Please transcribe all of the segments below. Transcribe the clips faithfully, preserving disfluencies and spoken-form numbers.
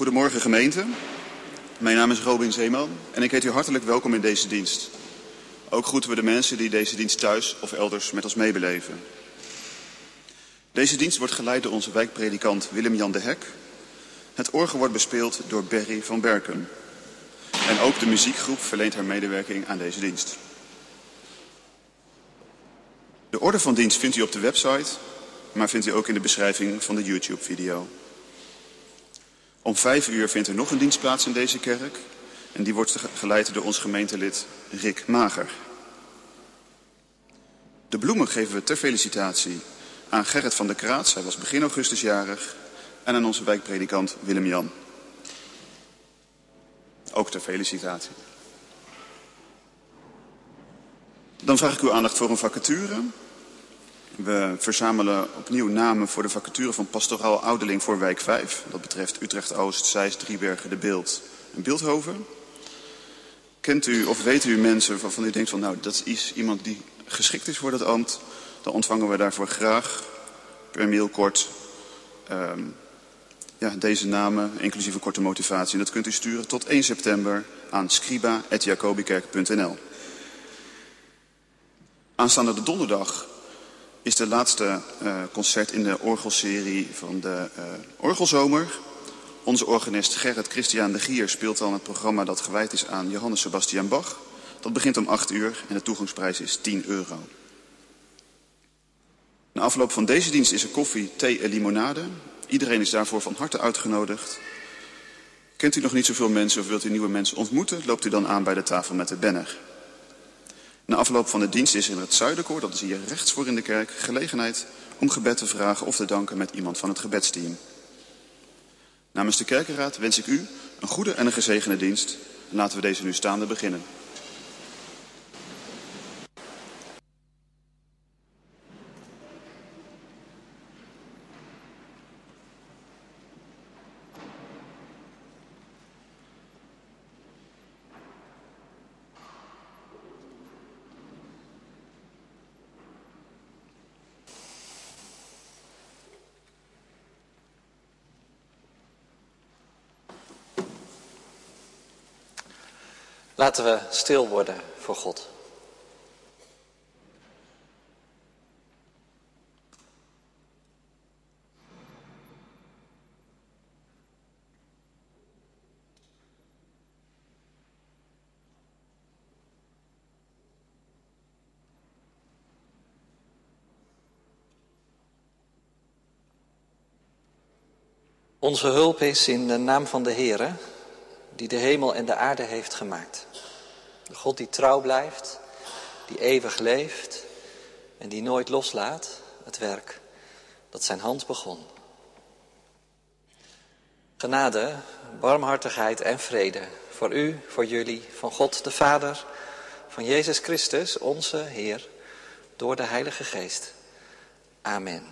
Goedemorgen gemeente, mijn naam is Robin Zeeman en ik heet u hartelijk welkom in deze dienst. Ook groeten we de mensen die deze dienst thuis of elders met ons meebeleven. Deze dienst wordt geleid door onze wijkpredikant Willem-Jan de Hek. Het orgel wordt bespeeld door Berry van Berken. En ook de muziekgroep verleent haar medewerking aan deze dienst. De orde van dienst vindt u op de website, maar vindt u ook in de beschrijving van de YouTube-video. Om vijf uur vindt er nog een dienst plaats in deze kerk. En die wordt geleid door ons gemeentelid Rick Mager. De bloemen geven we ter felicitatie aan Gerrit van der Kraats, hij was begin augustus jarig. En aan onze wijkpredikant Willem-Jan. Ook ter felicitatie. Dan vraag ik uw aandacht voor een vacature. We verzamelen opnieuw namen voor de vacature van pastoraal ouderling voor wijk vijf. Dat betreft Utrecht-Oost, Zeist, Driebergen, De Bilt en Bilthoven. Kent u of weet u mensen waarvan u denkt van nou dat is iemand die geschikt is voor dat ambt? Dan ontvangen we daarvoor graag per mail kort um, ja, deze namen, inclusief een korte motivatie. En dat kunt u sturen tot één september aan scriba apenstaartje jacobikerk punt n l. Aanstaande de donderdag is de laatste uh, concert in de orgelserie van de uh, Orgelzomer. Onze organist Gerrit Christian de Gier speelt dan het programma dat gewijd is aan Johannes Sebastian Bach. Dat begint om acht uur en de toegangsprijs is tien euro. Na afloop van deze dienst is er koffie, thee en limonade. Iedereen is daarvoor van harte uitgenodigd. Kent u nog niet zoveel mensen of wilt u nieuwe mensen ontmoeten? Loopt u dan aan bij de tafel met de banner. Na afloop van de dienst is er in het Zuiderkoor, dat is hier rechts voor in de kerk, gelegenheid om gebed te vragen of te danken met iemand van het gebedsteam. Namens de kerkenraad wens ik u een goede en een gezegende dienst. En laten we deze nu staande beginnen. Laten we stil worden voor God. Onze hulp is in de naam van de Heere, die de hemel en de aarde heeft gemaakt. De God die trouw blijft, die eeuwig leeft en die nooit loslaat het werk dat zijn hand begon. Genade, barmhartigheid en vrede voor u, voor jullie, van God de Vader, van Jezus Christus, onze Heer, door de Heilige Geest. Amen.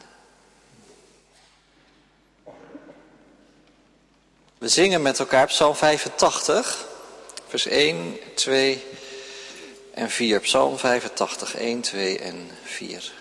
We zingen met elkaar Psalm vijfentachtig, vers één, twee en vier. Psalm vijfentachtig, één, twee en vier.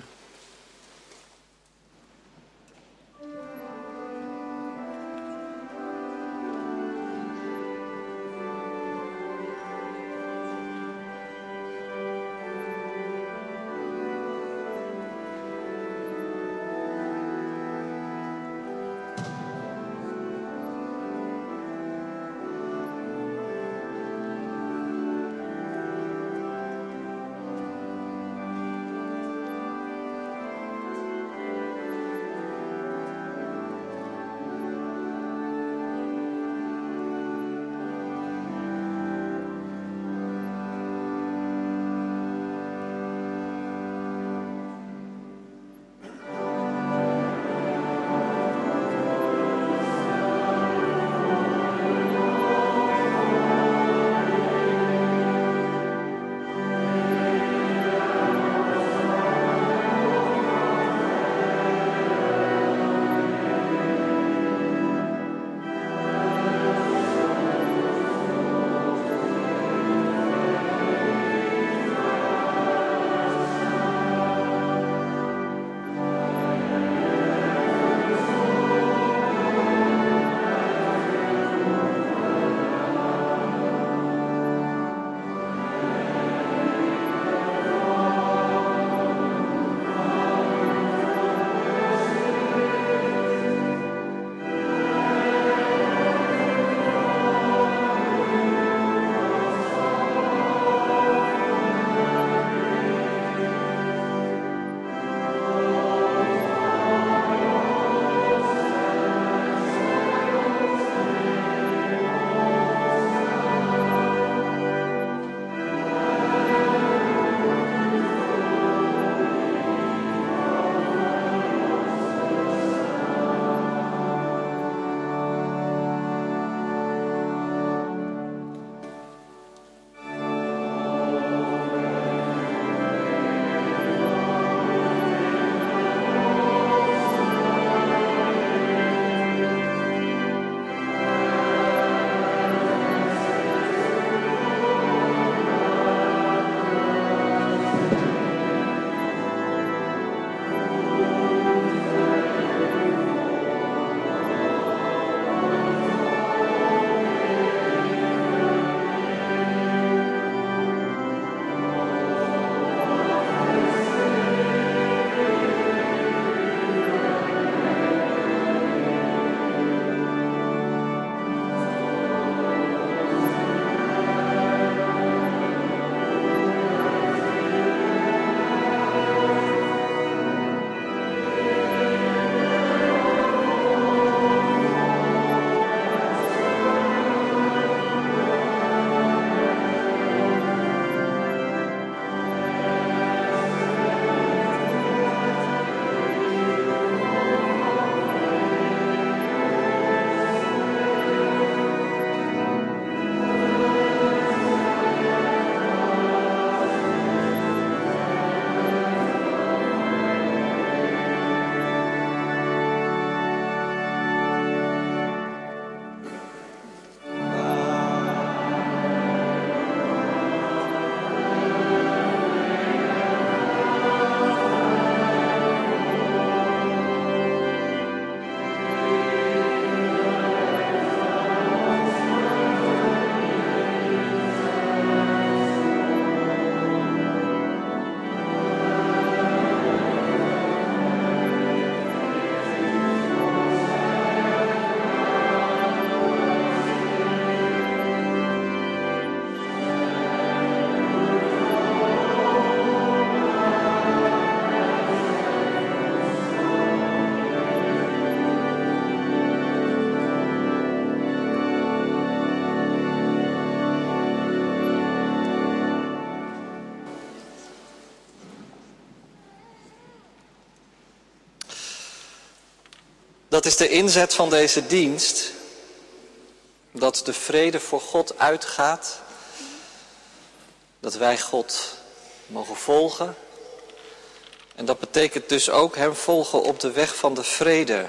Dat is de inzet van deze dienst. Dat de vrede voor God uitgaat. Dat wij God mogen volgen. En dat betekent dus ook hem volgen op de weg van de vrede.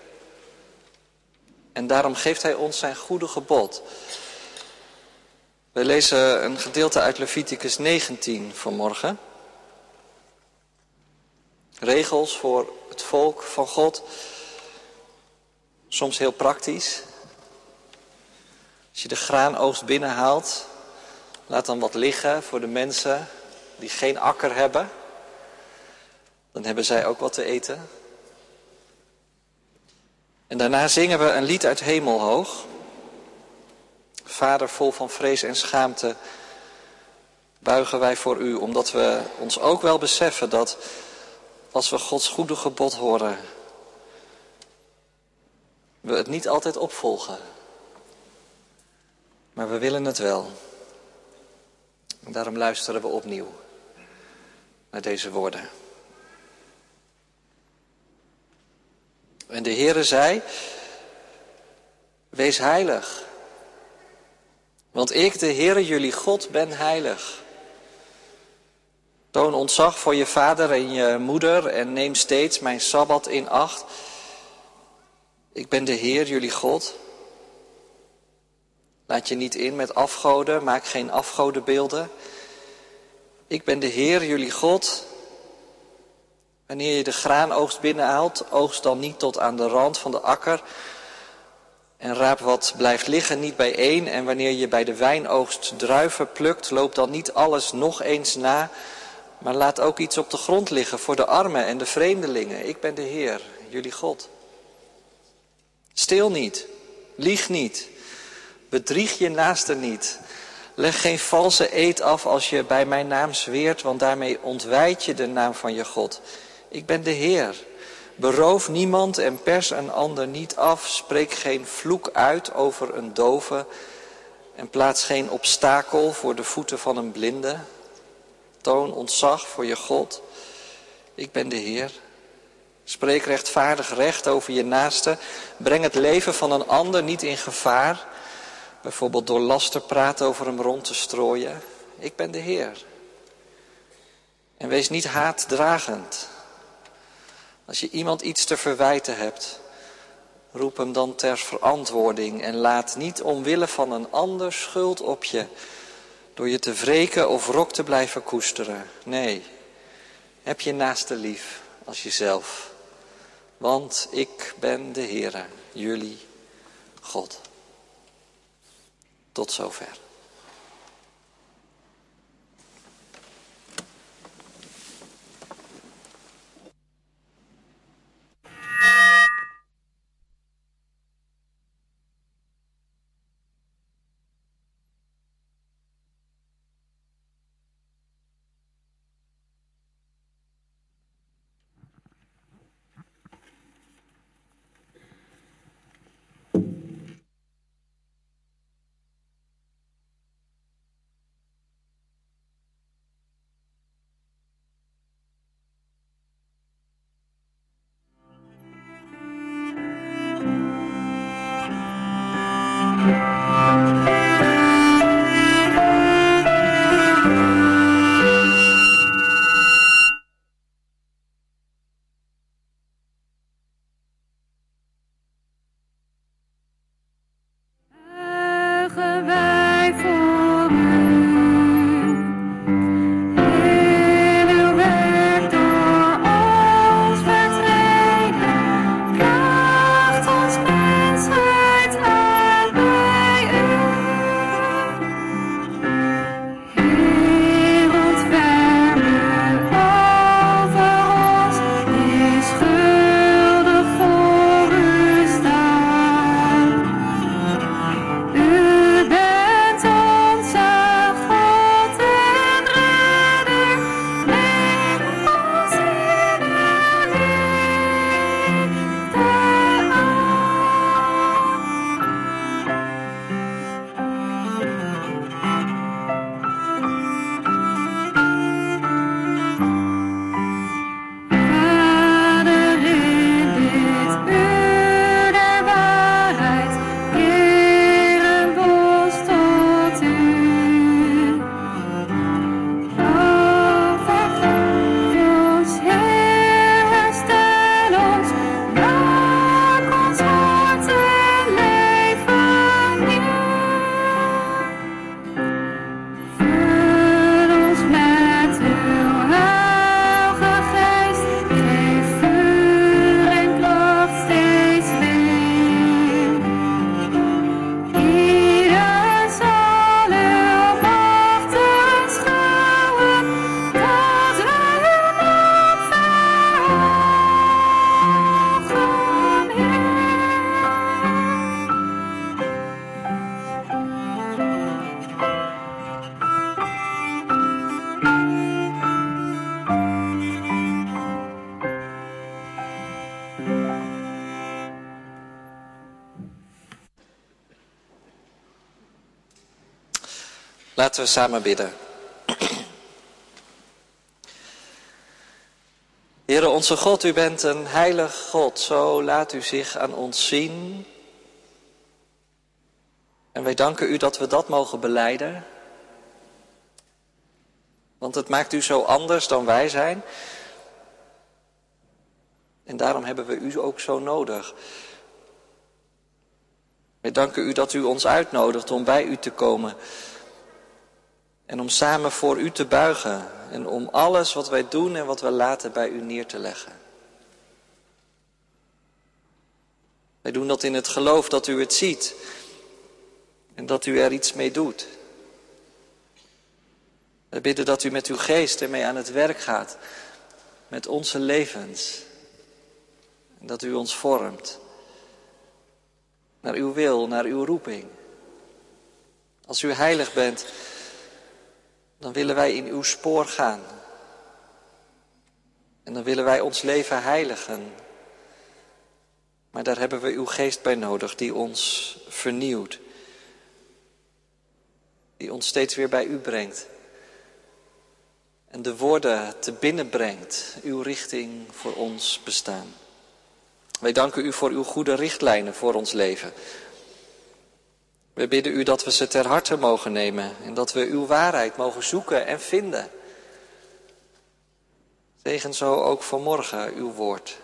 En daarom geeft hij ons zijn goede gebod. We lezen een gedeelte uit Leviticus negentien vanmorgen. Regels voor het volk van God. Soms heel praktisch. Als je de graanoogst binnenhaalt, laat dan wat liggen voor de mensen die geen akker hebben. Dan hebben zij ook wat te eten. En daarna zingen we een lied uit Hemelhoog. Vader, vol van vrees en schaamte buigen wij voor u, omdat we ons ook wel beseffen dat als we Gods goede gebod horen, we het niet altijd opvolgen. Maar we willen het wel. En daarom luisteren we opnieuw naar deze woorden. En de Heere zei, wees heilig. Want ik, de Heere, jullie God, ben heilig. Toon ontzag voor je vader en je moeder en neem steeds mijn Sabbat in acht. Ik ben de Heer, jullie God. Laat je niet in met afgoden, maak geen afgodenbeelden. Ik ben de Heer, jullie God. Wanneer je de graanoogst binnenhaalt, oogst dan niet tot aan de rand van de akker. En raap wat blijft liggen niet bijeen. En wanneer je bij de wijnoogst druiven plukt, loop dan niet alles nog eens na. Maar laat ook iets op de grond liggen voor de armen en de vreemdelingen. Ik ben de Heer, jullie God. Steel niet, lieg niet, bedrieg je naaste niet. Leg geen valse eed af als je bij mijn naam zweert, want daarmee ontwijd je de naam van je God. Ik ben de Heer. Beroof niemand en pers een ander niet af. Spreek geen vloek uit over een dove en plaats geen obstakel voor de voeten van een blinde. Toon ontzag voor je God. Ik ben de Heer. Spreek rechtvaardig recht over je naaste. Breng het leven van een ander niet in gevaar. Bijvoorbeeld door lasterpraat over hem rond te strooien. Ik ben de Heer. En wees niet haatdragend. Als je iemand iets te verwijten hebt, roep hem dan ter verantwoording. En laat niet omwille van een ander schuld op je, door je te wreken of wrok te blijven koesteren. Nee, heb je naaste lief als jezelf. Want ik ben de Heere, jullie God. Tot zover. Laten we samen bidden. Heere onze God, u bent een heilig God, zo laat u zich aan ons zien. En wij danken u dat we dat mogen belijden. Want het maakt u zo anders dan wij zijn. En daarom hebben we u ook zo nodig. Wij danken u dat u ons uitnodigt om bij u te komen. En om samen voor u te buigen. En om alles wat wij doen en wat we laten bij u neer te leggen. Wij doen dat in het geloof dat u het ziet. En dat u er iets mee doet. We bidden dat u met uw geest ermee aan het werk gaat. Met onze levens. En dat u ons vormt. Naar uw wil, naar uw roeping. Als u heilig bent, dan willen wij in uw spoor gaan. En dan willen wij ons leven heiligen. Maar daar hebben we uw geest bij nodig, die ons vernieuwt. Die ons steeds weer bij u brengt. En de woorden te binnen brengt, uw richting voor ons bestaan. Wij danken u voor uw goede richtlijnen voor ons leven. We bidden u dat we ze ter harte mogen nemen en dat we uw waarheid mogen zoeken en vinden. Zegen zo ook vanmorgen uw woord.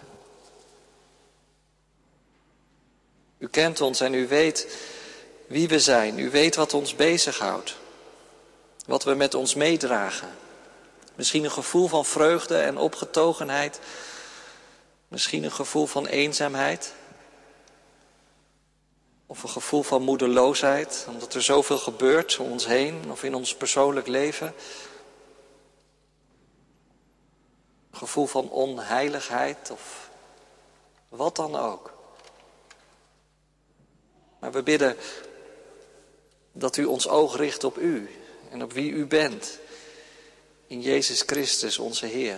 U kent ons en u weet wie we zijn. U weet wat ons bezighoudt. Wat we met ons meedragen. Misschien een gevoel van vreugde en opgetogenheid. Misschien een gevoel van eenzaamheid. Of een gevoel van moedeloosheid, omdat er zoveel gebeurt om ons heen of in ons persoonlijk leven. Een gevoel van onheiligheid of wat dan ook. Maar we bidden dat u ons oog richt op u en op wie u bent. In Jezus Christus, onze Heer.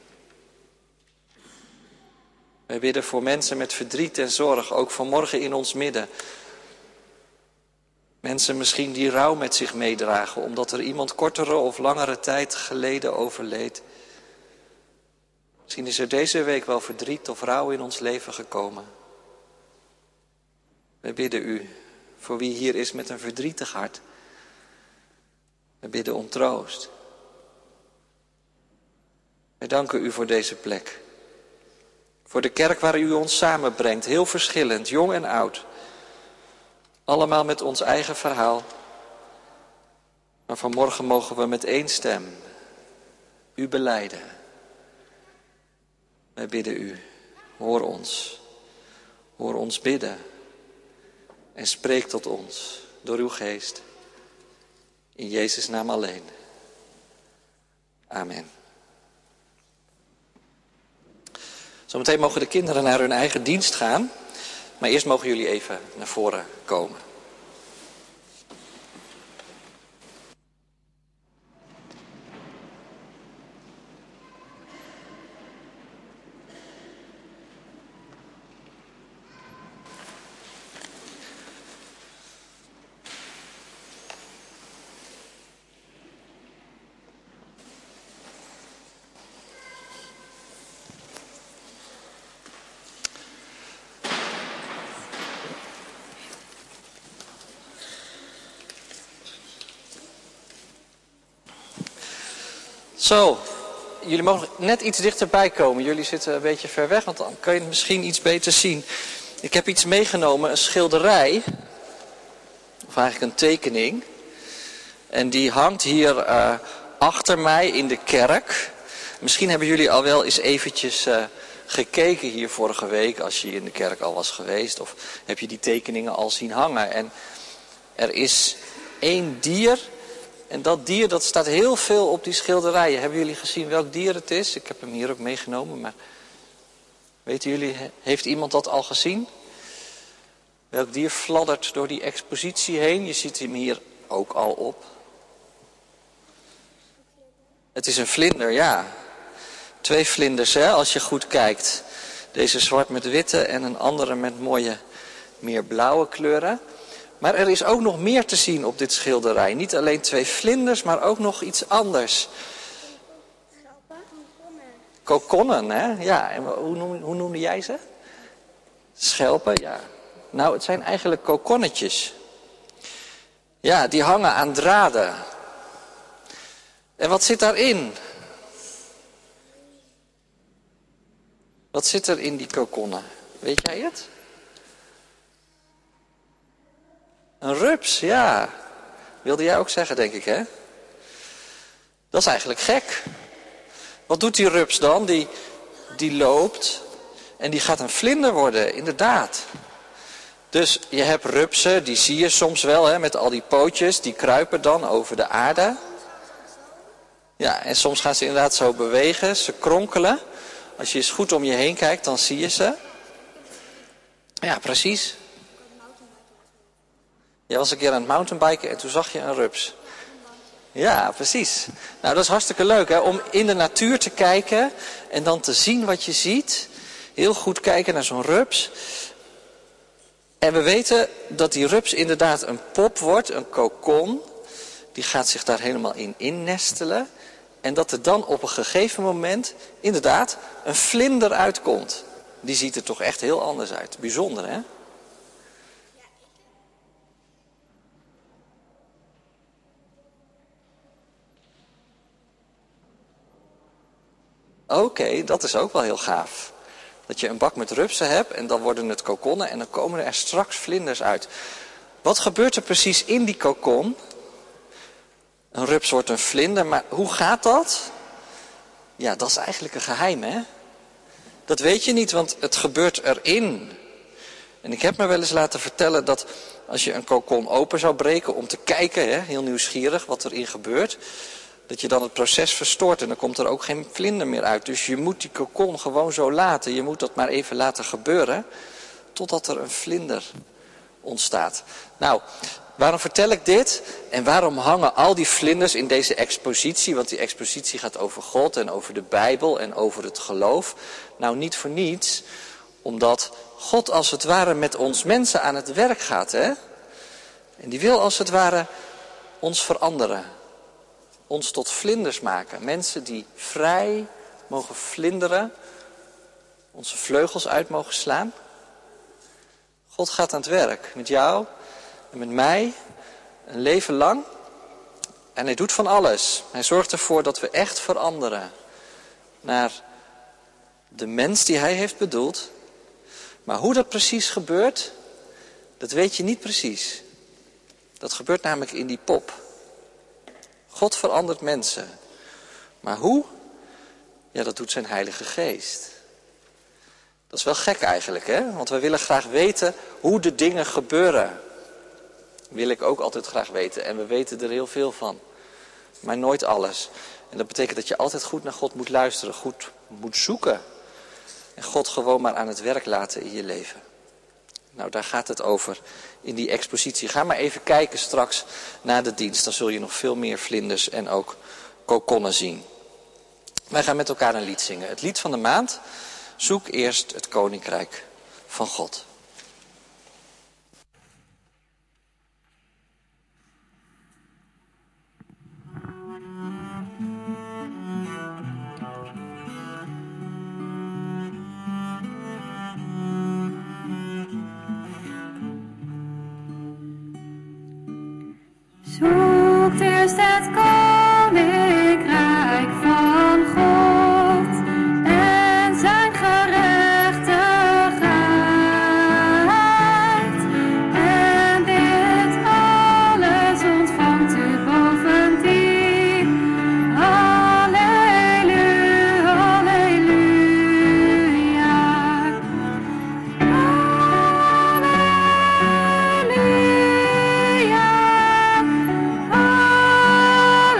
Wij bidden voor mensen met verdriet en zorg, ook vanmorgen in ons midden. Mensen misschien die rouw met zich meedragen, omdat er iemand kortere of langere tijd geleden overleed. Misschien is er deze week wel verdriet of rouw in ons leven gekomen. Wij bidden u, voor wie hier is met een verdrietig hart. We bidden om troost. Wij danken u voor deze plek. Voor de kerk waar u ons samenbrengt, heel verschillend, jong en oud. Allemaal met ons eigen verhaal. Maar vanmorgen mogen we met één stem u belijden. Wij bidden u, hoor ons. Hoor ons bidden. En spreek tot ons door uw geest. In Jezus' naam alleen. Amen. Zometeen mogen de kinderen naar hun eigen dienst gaan. Maar eerst mogen jullie even naar voren komen. Zo, jullie mogen net iets dichterbij komen. Jullie zitten een beetje ver weg, want dan kan je het misschien iets beter zien. Ik heb iets meegenomen, een schilderij. Of eigenlijk een tekening. En die hangt hier uh, achter mij in de kerk. Misschien hebben jullie al wel eens eventjes uh, gekeken hier vorige week, als je in de kerk al was geweest. Of heb je die tekeningen al zien hangen. En er is één dier. En dat dier, dat staat heel veel op die schilderijen. Hebben jullie gezien welk dier het is? Ik heb hem hier ook meegenomen, maar weten jullie, heeft iemand dat al gezien? Welk dier fladdert door die expositie heen? Je ziet hem hier ook al op. Het is een vlinder, ja. Twee vlinders, hè, als je goed kijkt. Deze zwart met witte en een andere met mooie, meer blauwe kleuren. Maar er is ook nog meer te zien op dit schilderij. Niet alleen twee vlinders, maar ook nog iets anders. Kokonnen, hè? Ja, en hoe, noem, hoe noemde jij ze? Schelpen, ja. Nou, het zijn eigenlijk kokonnetjes. Ja, die hangen aan draden. En wat zit daarin? Wat zit er in die kokonnen? Weet jij het? Een rups, ja. Wilde jij ook zeggen, denk ik, hè? Dat is eigenlijk gek. Wat doet die rups dan? Die, die loopt en die gaat een vlinder worden, inderdaad. Dus je hebt rupsen, die zie je soms wel, hè, met al die pootjes, die kruipen dan over de aarde. Ja, en soms gaan ze inderdaad zo bewegen, ze kronkelen. Als je eens goed om je heen kijkt, dan zie je ze. Ja, precies. Jij was een keer aan het mountainbiken en toen zag je een rups. Ja, precies. Nou, dat is hartstikke leuk, hè, om in de natuur te kijken en dan te zien wat je ziet. Heel goed kijken naar zo'n rups. En we weten dat die rups inderdaad een pop wordt, een kokon. Die gaat zich daar helemaal in innestelen. En dat er dan op een gegeven moment inderdaad een vlinder uitkomt. Die ziet er toch echt heel anders uit. Bijzonder, hè? Oké, okay, dat is ook wel heel gaaf. Dat je een bak met rupsen hebt en dan worden het kokonnen en dan komen er straks vlinders uit. Wat gebeurt er precies in die kokon? Een rups wordt een vlinder, maar hoe gaat dat? Ja, dat is eigenlijk een geheim, hè? Dat weet je niet, want het gebeurt erin. En ik heb me wel eens laten vertellen dat als je een kokon open zou breken om te kijken, hè, heel nieuwsgierig wat erin gebeurt, dat je dan het proces verstoort en dan komt er ook geen vlinder meer uit. Dus je moet die kokon gewoon zo laten. Je moet dat maar even laten gebeuren totdat er een vlinder ontstaat. Nou, waarom vertel ik dit? En waarom hangen al die vlinders in deze expositie? Want die expositie gaat over God en over de Bijbel en over het geloof. Nou, niet voor niets, omdat God als het ware met ons mensen aan het werk gaat, hè? En die wil als het ware ons veranderen. Ons tot vlinders maken. Mensen die vrij mogen vlinderen. Onze vleugels uit mogen slaan. God gaat aan het werk. Met jou en met mij. Een leven lang. En hij doet van alles. Hij zorgt ervoor dat we echt veranderen. Naar de mens die hij heeft bedoeld. Maar hoe dat precies gebeurt, dat weet je niet precies. Dat gebeurt namelijk in die pop. God verandert mensen. Maar hoe? Ja, dat doet zijn Heilige Geest. Dat is wel gek eigenlijk, hè? Want we willen graag weten hoe de dingen gebeuren. Wil ik ook altijd graag weten. En we weten er heel veel van. Maar nooit alles. En dat betekent dat je altijd goed naar God moet luisteren. Goed moet zoeken. En God gewoon maar aan het werk laten in je leven. Nou, daar gaat het over in die expositie. Ga maar even kijken straks na de dienst. Dan zul je nog veel meer vlinders en ook kokonnen zien. Wij gaan met elkaar een lied zingen. Het lied van de maand. Zoek eerst het Koninkrijk van God. Zoekt eerst het koninkrijk van God en zijn gerechtigheid. En dit alles ontvangt u bovendien. Halleluja, halleluja. Halleluja.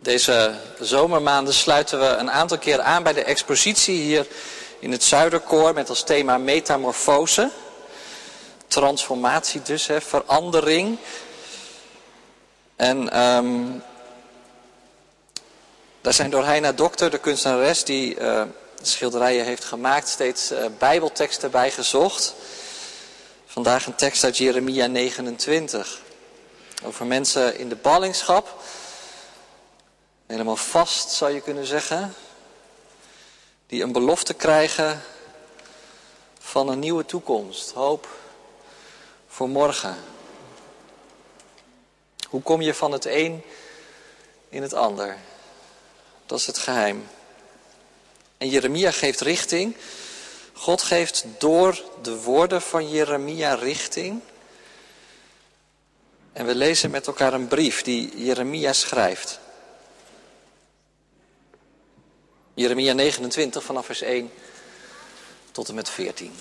Deze zomermaanden sluiten we een aantal keer aan bij de expositie hier in het Zuiderkoor met als thema metamorfose. Transformatie dus, hè, verandering. En um, daar zijn door Heina Dokter, de kunstenares die uh, schilderijen heeft gemaakt, steeds uh, bijbelteksten bij gezocht. Vandaag een tekst uit Jeremia negenentwintig. Over mensen in de ballingschap. Helemaal vast, zou je kunnen zeggen. Die een belofte krijgen van een nieuwe toekomst. Hoop voor morgen. Hoe kom je van het een in het ander? Dat is het geheim. En Jeremia geeft richting. God geeft door de woorden van Jeremia richting. En we lezen met elkaar een brief die Jeremia schrijft. Jeremia negenentwintig vanaf vers één tot en met veertien.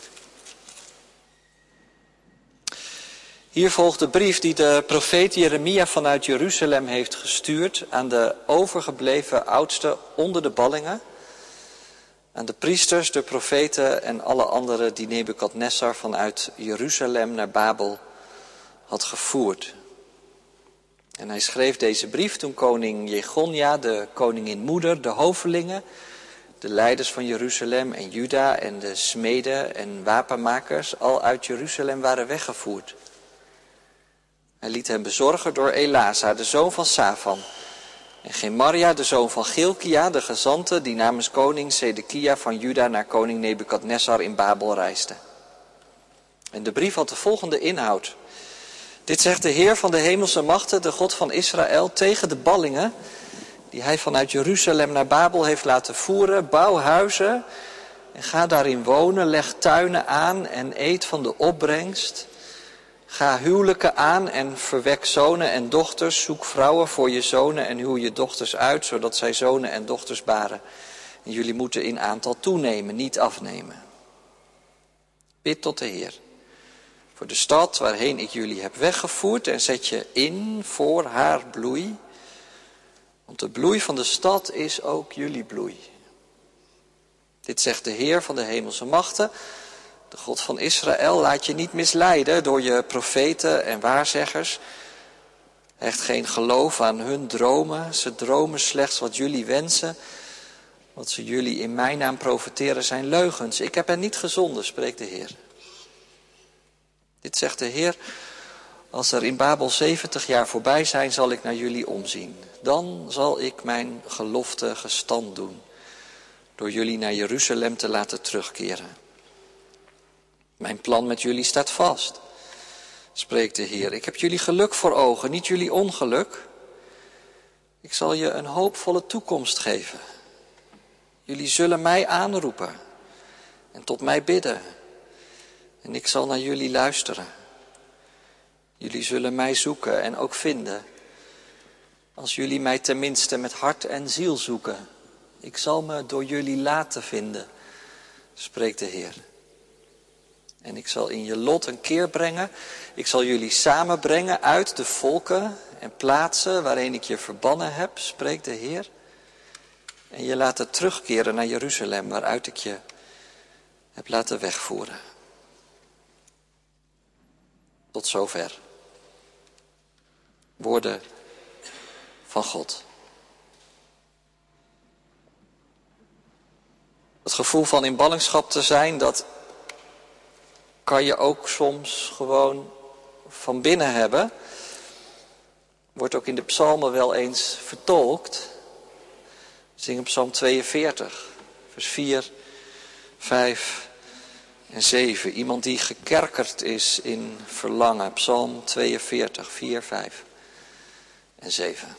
Hier volgt de brief die de profeet Jeremia vanuit Jeruzalem heeft gestuurd aan de overgebleven oudsten onder de ballingen, aan de priesters, de profeten en alle anderen die Nebukadnessar vanuit Jeruzalem naar Babel had gevoerd. En hij schreef deze brief toen koning Jegonja, de koninginmoeder, de hovelingen, de leiders van Jeruzalem en Juda en de smeden en wapenmakers al uit Jeruzalem waren weggevoerd. Hij liet hen bezorgen door Elasa, de zoon van Safan, en Gemaria, de zoon van Gilkia, de gezante die namens koning Zedekia van Juda naar koning Nebukadnessar in Babel reisde. En de brief had de volgende inhoud. Dit zegt de Heer van de hemelse machten, de God van Israël, tegen de ballingen die hij vanuit Jeruzalem naar Babel heeft laten voeren. Bouw huizen en ga daarin wonen, leg tuinen aan en eet van de opbrengst. Ga huwelijken aan en verwek zonen en dochters. Zoek vrouwen voor je zonen en huw je dochters uit, zodat zij zonen en dochters baren. En jullie moeten in aantal toenemen, niet afnemen. Bid tot de Heer voor de stad waarheen ik jullie heb weggevoerd en zet je in voor haar bloei. Want de bloei van de stad is ook jullie bloei. Dit zegt de Heer van de hemelse machten, de God van Israël. Laat je niet misleiden door je profeten en waarzeggers. Hecht geen geloof aan hun dromen. Ze dromen slechts wat jullie wensen. Wat ze jullie in mijn naam profeteren zijn leugens. Ik heb hen niet gezonden, spreekt de Heer. Dit zegt de Heer. Als er in Babel zeventig jaar voorbij zijn, zal ik naar jullie omzien. Dan zal ik mijn gelofte gestand doen. Door jullie naar Jeruzalem te laten terugkeren. Mijn plan met jullie staat vast, spreekt de Heer. Ik heb jullie geluk voor ogen, niet jullie ongeluk. Ik zal je een hoopvolle toekomst geven. Jullie zullen mij aanroepen en tot mij bidden. En ik zal naar jullie luisteren. Jullie zullen mij zoeken en ook vinden. Als jullie mij tenminste met hart en ziel zoeken. Ik zal me door jullie laten vinden, spreekt de Heer. En ik zal in je lot een keer brengen. Ik zal jullie samenbrengen uit de volken en plaatsen waarin ik je verbannen heb, spreekt de Heer. En je laten terugkeren naar Jeruzalem, waaruit ik je heb laten wegvoeren. Tot zover. Woorden van God. Het gevoel van in ballingschap te zijn, dat kan je ook soms gewoon van binnen hebben. Wordt ook in de psalmen wel eens vertolkt. We zingen psalm tweeënveertig, vers vier, vijf en zeven. Iemand die gekerkerd is in verlangen. Psalm tweeënveertig, vier, vijf en zeven.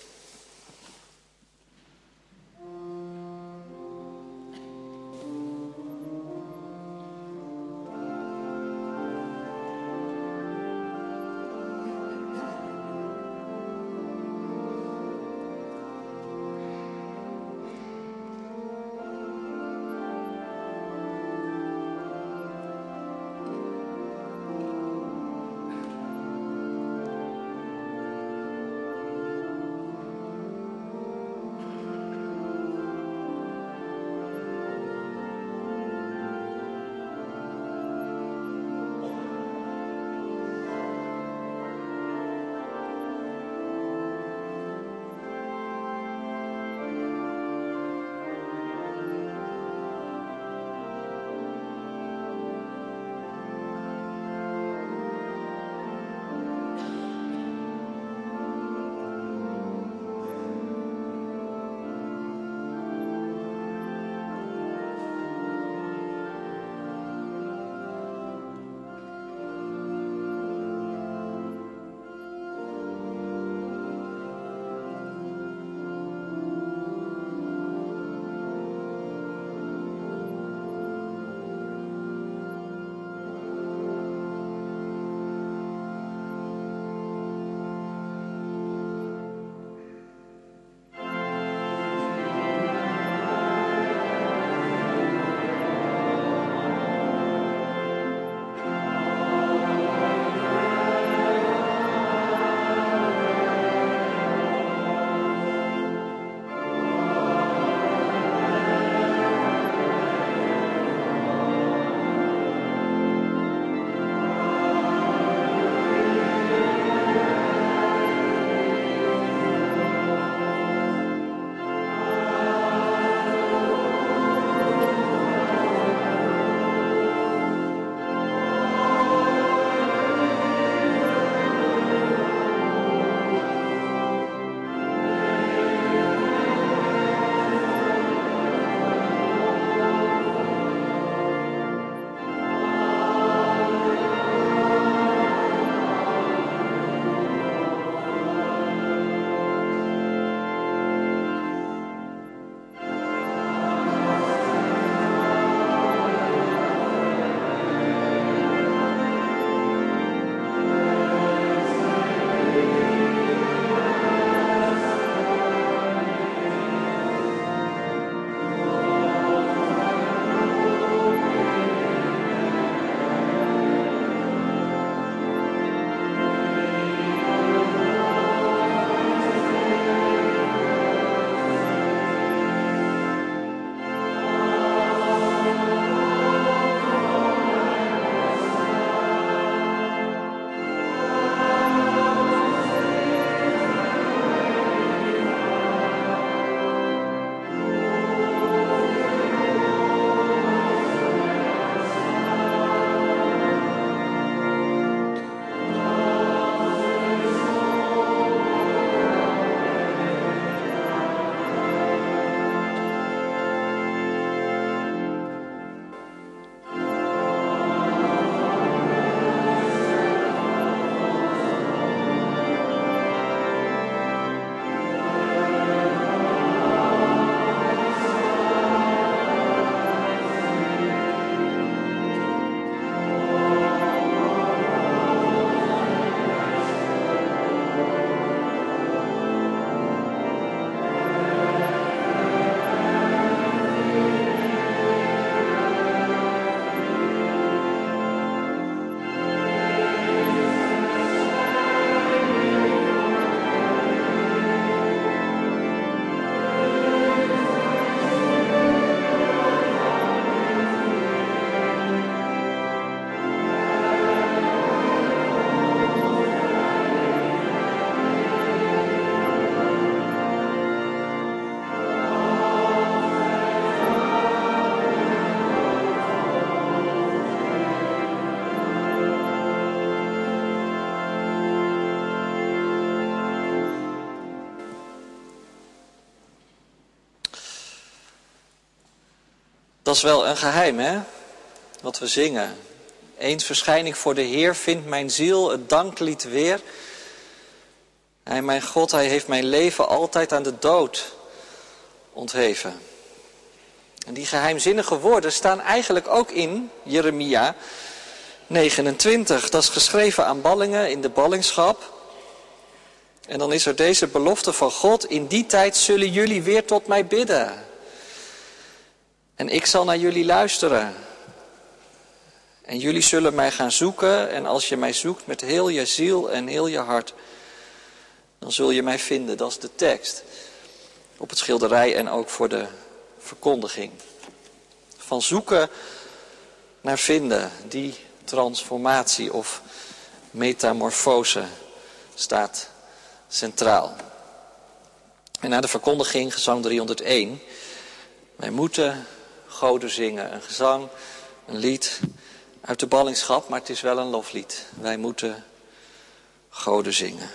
Dat is wel een geheim, hè? Wat we zingen. Eens verschijning voor de Heer vindt mijn ziel het danklied weer. Hij, mijn God, hij heeft mijn leven altijd aan de dood ontheven. En die geheimzinnige woorden staan eigenlijk ook in Jeremia negenentwintig. Dat is geschreven aan ballingen in de ballingschap. En dan is er deze belofte van God: in die tijd zullen jullie weer tot mij bidden. En ik zal naar jullie luisteren. En jullie zullen mij gaan zoeken. En als je mij zoekt met heel je ziel en heel je hart, dan zul je mij vinden. Dat is de tekst. Op het schilderij en ook voor de verkondiging. Van zoeken naar vinden. Die transformatie of metamorfose staat centraal. En na de verkondiging, gezang driehonderdéén. Wij moeten goden zingen. Een gezang, een lied uit de ballingschap, maar het is wel een loflied. Wij moeten goden zingen.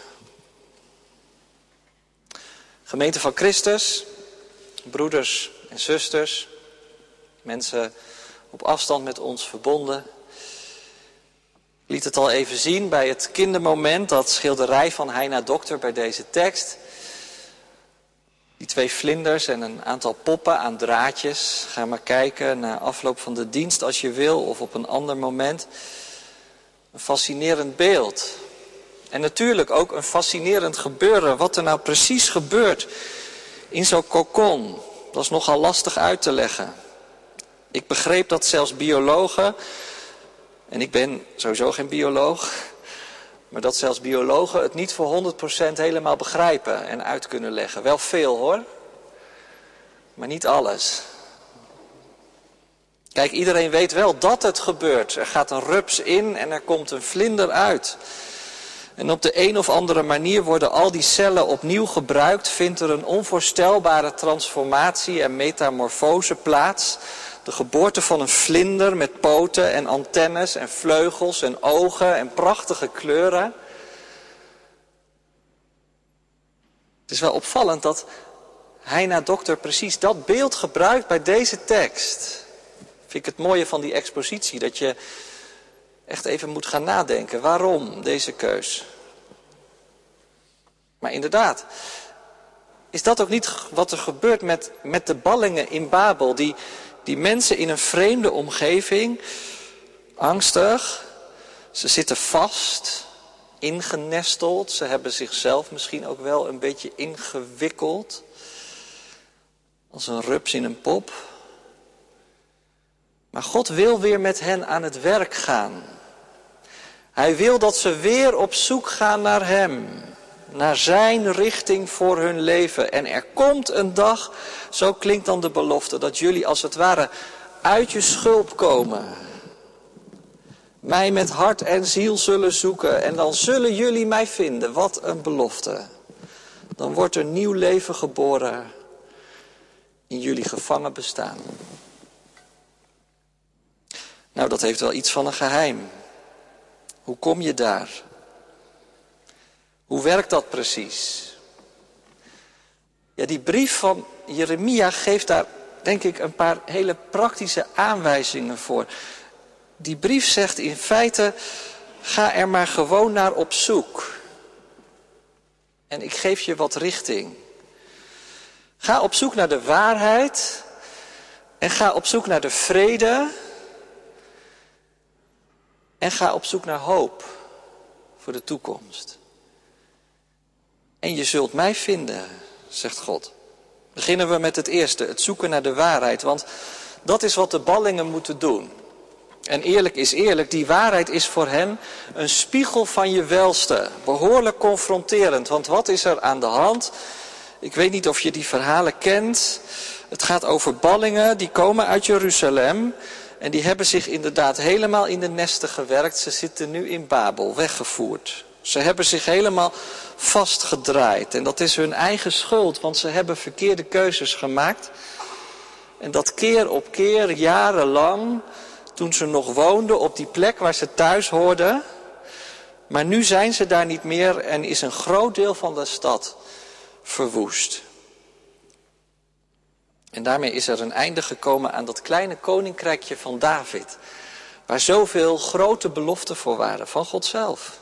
Gemeente van Christus, broeders en zusters, mensen op afstand met ons verbonden. Ik liet het al even zien bij het kindermoment, dat schilderij van Heina Dokter bij deze tekst. Die twee vlinders en een aantal poppen aan draadjes. Ga maar kijken na afloop van de dienst als je wil of op een ander moment. Een fascinerend beeld. En natuurlijk ook een fascinerend gebeuren. Wat er nou precies gebeurt in zo'n kokon. Dat is nogal lastig uit te leggen. Ik begreep dat zelfs biologen, en ik ben sowieso geen bioloog, maar dat zelfs biologen het niet voor honderd procent helemaal begrijpen en uit kunnen leggen. Wel veel hoor, maar niet alles. Kijk, iedereen weet wel dat het gebeurt. Er gaat een rups in en er komt een vlinder uit. En op de een of andere manier worden al die cellen opnieuw gebruikt. Vindt er een onvoorstelbare transformatie en metamorfose plaats. De geboorte van een vlinder met poten en antennes en vleugels en ogen en prachtige kleuren. Het is wel opvallend dat Heina Dokter precies dat beeld gebruikt bij deze tekst. Vind ik het mooie van die expositie, dat je echt even moet gaan nadenken. Waarom deze keus? Maar inderdaad, is dat ook niet wat er gebeurt met, met de ballingen in Babel? Die, die mensen in een vreemde omgeving, angstig, ze zitten vast, ingenesteld. Ze hebben zichzelf misschien ook wel een beetje ingewikkeld. Als een rups in een pop. Maar God wil weer met hen aan het werk gaan. Hij wil dat ze weer op zoek gaan naar hem. Naar zijn richting voor hun leven. En er komt een dag, zo klinkt dan de belofte, dat jullie als het ware uit je schulp komen. Mij met hart en ziel zullen zoeken. En dan zullen jullie mij vinden. Wat een belofte. Dan wordt er nieuw leven geboren in jullie gevangen bestaan. Nou, dat heeft wel iets van een geheim. Hoe kom je daar? Hoe werkt dat precies? Ja, die brief van Jeremia geeft daar, denk ik, een paar hele praktische aanwijzingen voor. Die brief zegt in feite, ga er maar gewoon naar op zoek. En ik geef je wat richting. Ga op zoek naar de waarheid. En ga op zoek naar de vrede. En ga op zoek naar hoop voor de toekomst. En je zult mij vinden, zegt God. Beginnen we met het eerste, het zoeken naar de waarheid. Want dat is wat de ballingen moeten doen. En eerlijk is eerlijk, die waarheid is voor hen een spiegel van je welste. Behoorlijk confronterend, want wat is er aan de hand? Ik weet niet of je die verhalen kent. Het gaat over ballingen, die komen uit Jeruzalem. En die hebben zich inderdaad helemaal in de nesten gewerkt. Ze zitten nu in Babel, weggevoerd. Ze hebben zich helemaal vastgedraaid. En dat is hun eigen schuld, want ze hebben verkeerde keuzes gemaakt. En dat keer op keer, jarenlang, toen ze nog woonden op die plek waar ze thuis hoorden. Maar nu zijn ze daar niet meer en is een groot deel van de stad verwoest. En daarmee is er een einde gekomen aan dat kleine koninkrijkje van David, waar zoveel grote beloften voor waren van God zelf.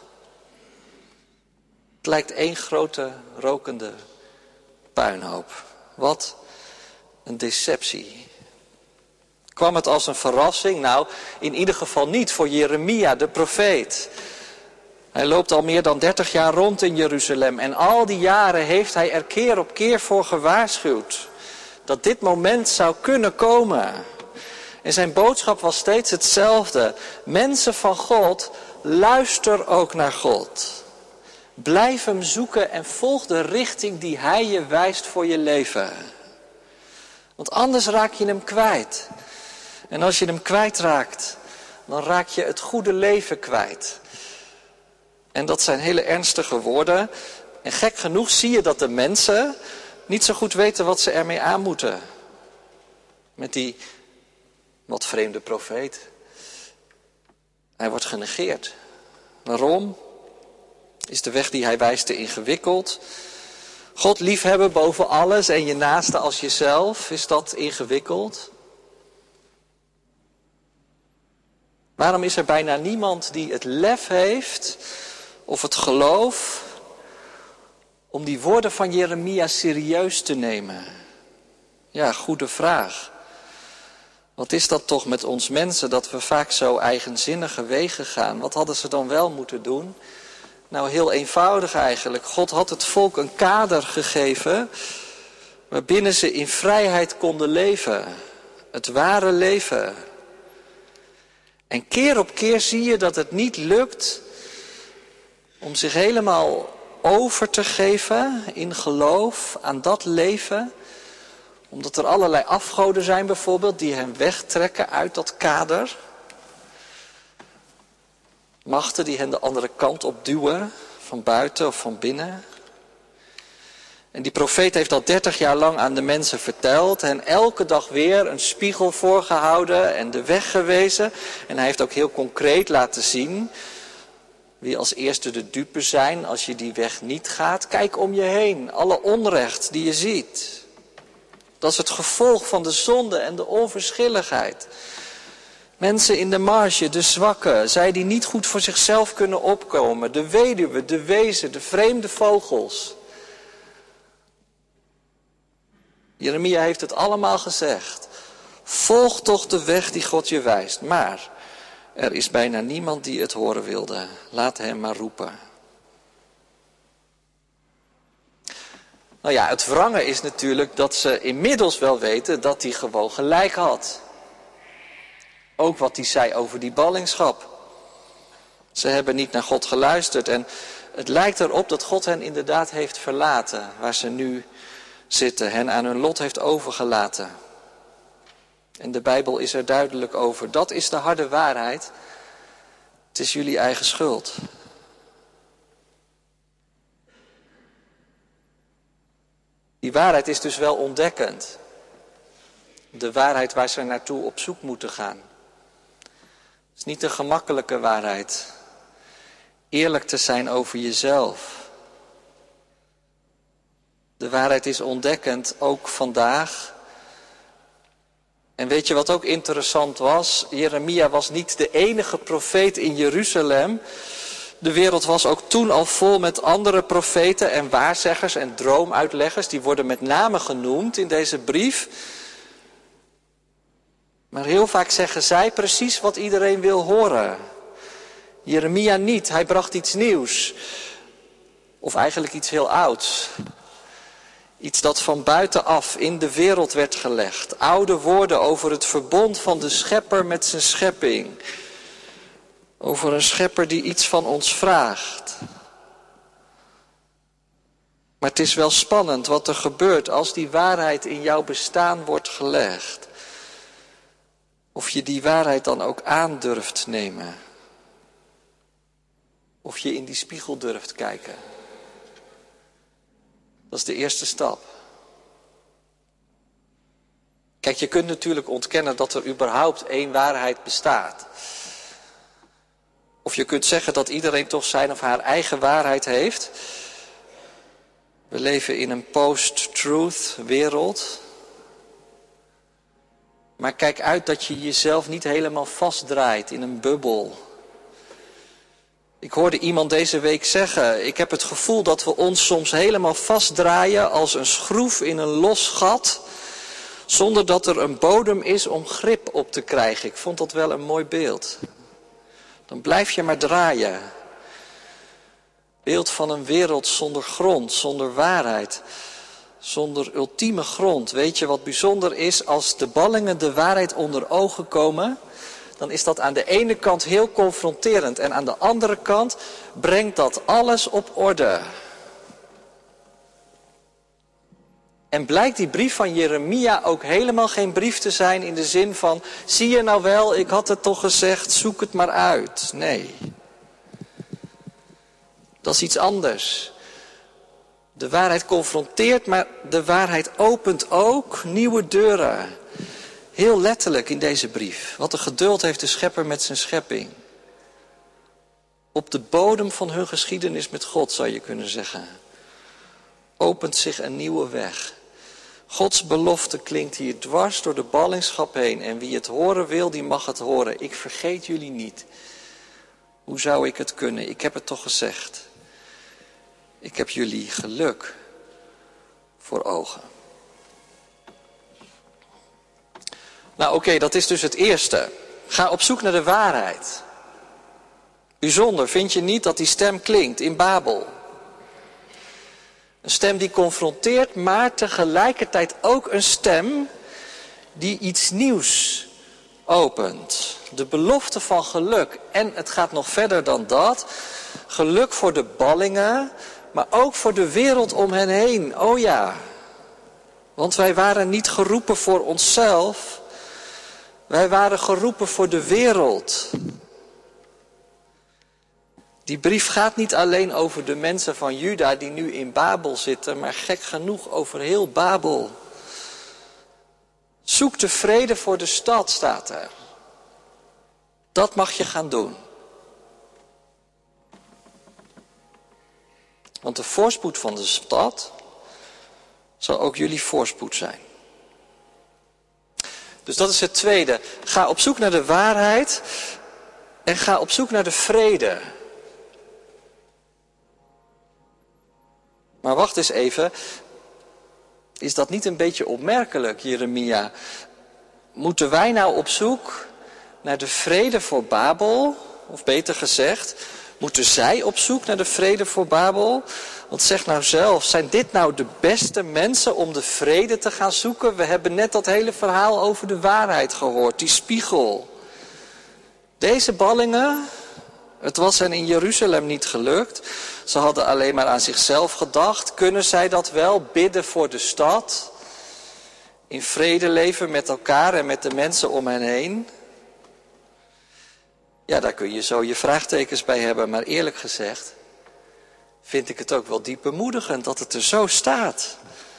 Het lijkt één grote rokende puinhoop. Wat een deceptie. Kwam het als een verrassing? Nou, in ieder geval niet voor Jeremia, de profeet. Hij loopt al meer dan dertig jaar rond in Jeruzalem en al die jaren heeft hij er keer op keer voor gewaarschuwd dat dit moment zou kunnen komen. En zijn boodschap was steeds hetzelfde. Mensen van God, luister ook naar God. Blijf hem zoeken en volg de richting die hij je wijst voor je leven. Want anders raak je hem kwijt. En als je hem kwijtraakt, dan raak je het goede leven kwijt. En dat zijn hele ernstige woorden. En gek genoeg zie je dat de mensen niet zo goed weten wat ze ermee aan moeten. Met die wat vreemde profeet. Hij wordt genegeerd. Waarom? Is de weg die hij wijst te ingewikkeld? God liefhebben boven alles en je naaste als jezelf, is dat ingewikkeld? Waarom is er bijna niemand die het lef heeft of het geloof om die woorden van Jeremia serieus te nemen? Ja, goede vraag. Wat is dat toch met ons mensen, dat we vaak zo eigenzinnige wegen gaan? Wat hadden ze dan wel moeten doen? Nou, heel eenvoudig eigenlijk. God had het volk een kader gegeven waarbinnen ze in vrijheid konden leven. Het ware leven. En keer op keer zie je dat het niet lukt om zich helemaal over te geven in geloof aan dat leven. Omdat er allerlei afgoden zijn bijvoorbeeld die hem wegtrekken uit dat kader. Machten die hen de andere kant op duwen, van buiten of van binnen. En die profeet heeft al dertig jaar lang aan de mensen verteld. En elke dag weer een spiegel voorgehouden en de weg gewezen. En hij heeft ook heel concreet laten zien wie als eerste de dupe zijn als je die weg niet gaat. Kijk om je heen, alle onrecht die je ziet. Dat is het gevolg van de zonde en de onverschilligheid. Mensen in de marge, de zwakken, zij die niet goed voor zichzelf kunnen opkomen. De weduwe, de wezen, de vreemde vogels. Jeremia heeft het allemaal gezegd. Volg toch de weg die God je wijst. Maar er is bijna niemand die het horen wilde. Laat hem maar roepen. Nou ja, het wrange is natuurlijk dat ze inmiddels wel weten dat hij gewoon gelijk had. Ook wat hij zei over die ballingschap. Ze hebben niet naar God geluisterd en het lijkt erop dat God hen inderdaad heeft verlaten waar ze nu zitten, hen aan hun lot heeft overgelaten. En de Bijbel is er duidelijk over. Dat is de harde waarheid. Het is jullie eigen schuld. Die waarheid is dus wel ontdekkend. De waarheid waar ze naartoe op zoek moeten gaan. Het is niet een gemakkelijke waarheid. Eerlijk te zijn over jezelf. De waarheid is ontdekkend, ook vandaag. En weet je wat ook interessant was? Jeremia was niet de enige profeet in Jeruzalem. De wereld was ook toen al vol met andere profeten en waarzeggers en droomuitleggers. Die worden met name genoemd in deze brief. Maar heel vaak zeggen zij precies wat iedereen wil horen. Jeremia niet, hij bracht iets nieuws. Of eigenlijk iets heel ouds. Iets dat van buitenaf in de wereld werd gelegd. Oude woorden over het verbond van de schepper met zijn schepping. Over een schepper die iets van ons vraagt. Maar het is wel spannend wat er gebeurt als die waarheid in jouw bestaan wordt gelegd. Of je die waarheid dan ook aandurft nemen. Of je in die spiegel durft kijken. Dat is de eerste stap. Kijk, je kunt natuurlijk ontkennen dat er überhaupt één waarheid bestaat. Of je kunt zeggen dat iedereen toch zijn of haar eigen waarheid heeft. We leven in een post-truth wereld. Maar kijk uit dat je jezelf niet helemaal vastdraait in een bubbel. Ik hoorde iemand deze week zeggen, ik heb het gevoel dat we ons soms helemaal vastdraaien als een schroef in een los gat, zonder dat er een bodem is om grip op te krijgen. Ik vond dat wel een mooi beeld. Dan blijf je maar draaien. Beeld van een wereld zonder grond, zonder waarheid, zonder ultieme grond. Weet je wat bijzonder is? Als de ballingen de waarheid onder ogen komen, dan is dat aan de ene kant heel confronterend. En aan de andere kant brengt dat alles op orde. En blijkt die brief van Jeremia ook helemaal geen brief te zijn in de zin van, zie je nou wel, ik had het toch gezegd, zoek het maar uit. Nee. Dat is iets anders. De waarheid confronteert, maar de waarheid opent ook nieuwe deuren. Heel letterlijk in deze brief. Wat een geduld heeft de schepper met zijn schepping. Op de bodem van hun geschiedenis met God, zou je kunnen zeggen, opent zich een nieuwe weg. Gods belofte klinkt hier dwars door de ballingschap heen. En wie het horen wil, die mag het horen. Ik vergeet jullie niet. Hoe zou ik het kunnen? Ik heb het toch gezegd. Ik heb jullie geluk voor ogen. Nou oké, okay, dat is dus het eerste. Ga op zoek naar de waarheid. Bijzonder, vind je niet dat die stem klinkt in Babel? Een stem die confronteert, maar tegelijkertijd ook een stem die iets nieuws opent. De belofte van geluk. En het gaat nog verder dan dat. Geluk voor de ballingen, maar ook voor de wereld om hen heen. Oh ja, want wij waren niet geroepen voor onszelf. Wij waren geroepen voor de wereld. Die brief gaat niet alleen over de mensen van Juda die nu in Babel zitten, maar gek genoeg over heel Babel. Zoek de vrede voor de stad, staat er. Dat mag je gaan doen. Want de voorspoed van de stad zal ook jullie voorspoed zijn. Dus dat is het tweede. Ga op zoek naar de waarheid en ga op zoek naar de vrede. Maar wacht eens even. Is dat niet een beetje opmerkelijk, Jeremia? Moeten wij nou op zoek naar de vrede voor Babel? Of beter gezegd, moeten zij op zoek naar de vrede voor Babel? Want zeg nou zelf, zijn dit nou de beste mensen om de vrede te gaan zoeken? We hebben net dat hele verhaal over de waarheid gehoord, die spiegel. Deze ballingen, het was hen in Jeruzalem niet gelukt. Ze hadden alleen maar aan zichzelf gedacht. Kunnen zij dat wel bidden voor de stad? In vrede leven met elkaar en met de mensen om hen heen? Ja, daar kun je zo je vraagtekens bij hebben. Maar eerlijk gezegd vind ik het ook wel diep bemoedigend dat het er zo staat.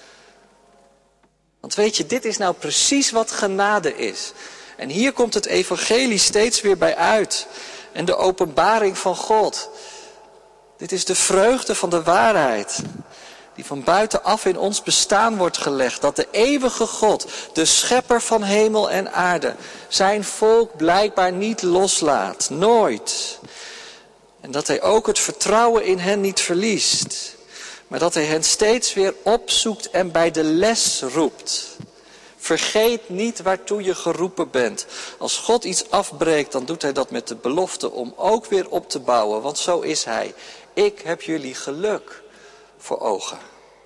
Want weet je, dit is nou precies wat genade is. En hier komt het evangelie steeds weer bij uit. En de openbaring van God. Dit is de vreugde van de waarheid. Die van buitenaf in ons bestaan wordt gelegd. Dat de eeuwige God, de schepper van hemel en aarde, zijn volk blijkbaar niet loslaat. Nooit. En dat hij ook het vertrouwen in hen niet verliest. Maar dat hij hen steeds weer opzoekt en bij de les roept. Vergeet niet waartoe je geroepen bent. Als God iets afbreekt, dan doet hij dat met de belofte om ook weer op te bouwen. Want zo is hij. Ik heb jullie geluk voor ogen.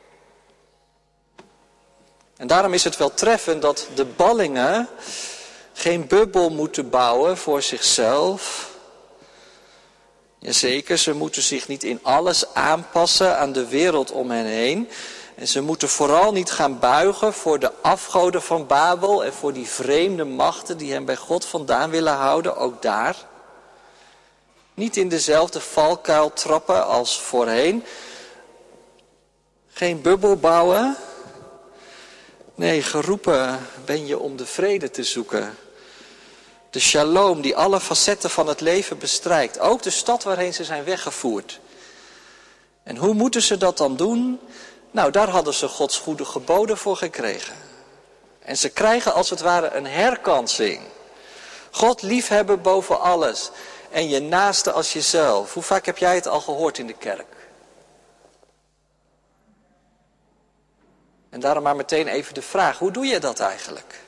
En daarom is het wel treffend dat de ballingen geen bubbel moeten bouwen voor zichzelf. Jazeker, ze moeten zich niet in alles aanpassen aan de wereld om hen heen. En ze moeten vooral niet gaan buigen voor de afgoden van Babel en voor die vreemde machten die hen bij God vandaan willen houden, ook daar. Niet in dezelfde valkuil trappen als voorheen. Geen bubbel bouwen. Nee, geroepen ben je om de vrede te zoeken. De shalom die alle facetten van het leven bestrijkt. Ook de stad waarheen ze zijn weggevoerd. En hoe moeten ze dat dan doen? Nou, daar hadden ze Gods goede geboden voor gekregen. En ze krijgen als het ware een herkansing. God liefhebben boven alles. En je naaste als jezelf. Hoe vaak heb jij het al gehoord in de kerk? En daarom maar meteen even de vraag, hoe doe je dat eigenlijk?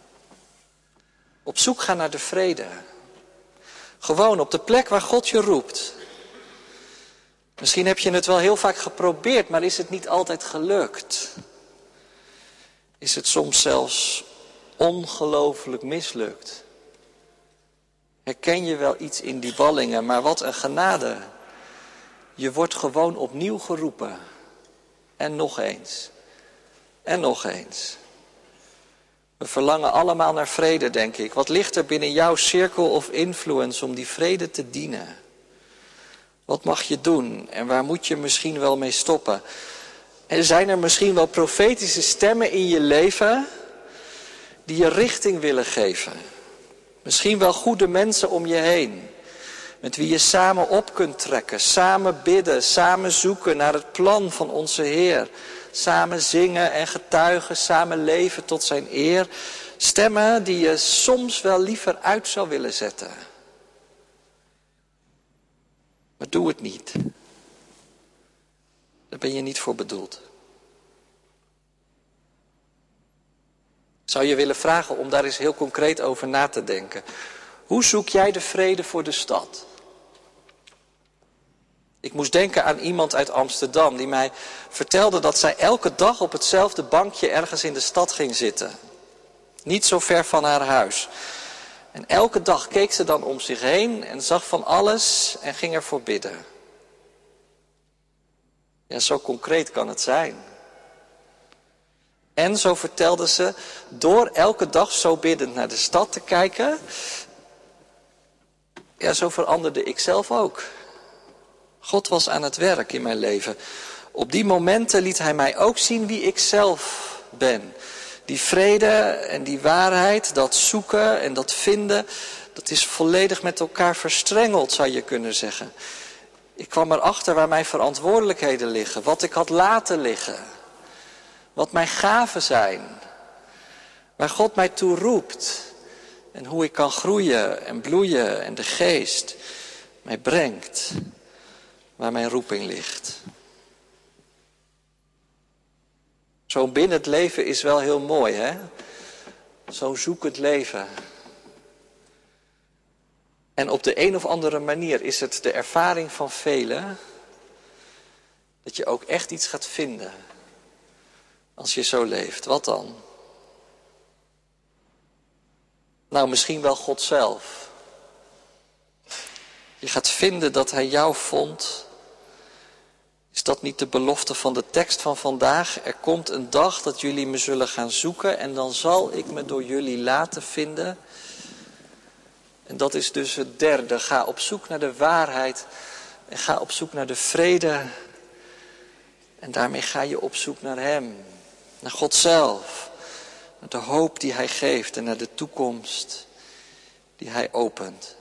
Op zoek gaan naar de vrede. Gewoon op de plek waar God je roept. Misschien heb je het wel heel vaak geprobeerd, maar is het niet altijd gelukt? Is het soms zelfs ongelooflijk mislukt? Herken je wel iets in die ballingen, maar wat een genade. Je wordt gewoon opnieuw geroepen. En nog eens. En nog eens. We verlangen allemaal naar vrede, denk ik. Wat ligt er binnen jouw cirkel of influence om die vrede te dienen? Wat mag je doen en waar moet je misschien wel mee stoppen? En zijn er misschien wel profetische stemmen in je leven die je richting willen geven? Misschien wel goede mensen om je heen, met wie je samen op kunt trekken, samen bidden, samen zoeken naar het plan van onze Heer. Samen zingen en getuigen, samen leven tot zijn eer. Stemmen die je soms wel liever uit zou willen zetten. Maar doe het niet. Daar ben je niet voor bedoeld. Ik zou je willen vragen om daar eens heel concreet over na te denken. Hoe zoek jij de vrede voor de stad? Ik moest denken aan iemand uit Amsterdam die mij vertelde dat zij elke dag op hetzelfde bankje ergens in de stad ging zitten. Niet zo ver van haar huis. En elke dag keek ze dan om zich heen en zag van alles en ging ervoor bidden. Ja, zo concreet kan het zijn. En zo vertelde ze, door elke dag zo biddend naar de stad te kijken, ja, zo veranderde ik zelf ook. God was aan het werk in mijn leven. Op die momenten liet hij mij ook zien wie ik zelf ben. Die vrede en die waarheid, dat zoeken en dat vinden, dat is volledig met elkaar verstrengeld, zou je kunnen zeggen. Ik kwam erachter waar mijn verantwoordelijkheden liggen, wat ik had laten liggen. Wat mijn gaven zijn. Waar God mij toe roept. En hoe ik kan groeien en bloeien en de geest mij brengt. Waar mijn roeping ligt. Zo'n binnend leven is wel heel mooi, hè? Zo'n zoekend leven. En op de een of andere manier is het de ervaring van velen dat je ook echt iets gaat vinden als je zo leeft. Wat dan? Nou, misschien wel God zelf. Je gaat vinden dat hij jou vond. Is dat niet de belofte van de tekst van vandaag? Er komt een dag dat jullie me zullen gaan zoeken en dan zal ik me door jullie laten vinden. En dat is dus het derde. Ga op zoek naar de waarheid en ga op zoek naar de vrede. En daarmee ga je op zoek naar hem, naar God zelf. Naar de hoop die hij geeft en naar de toekomst die hij opent.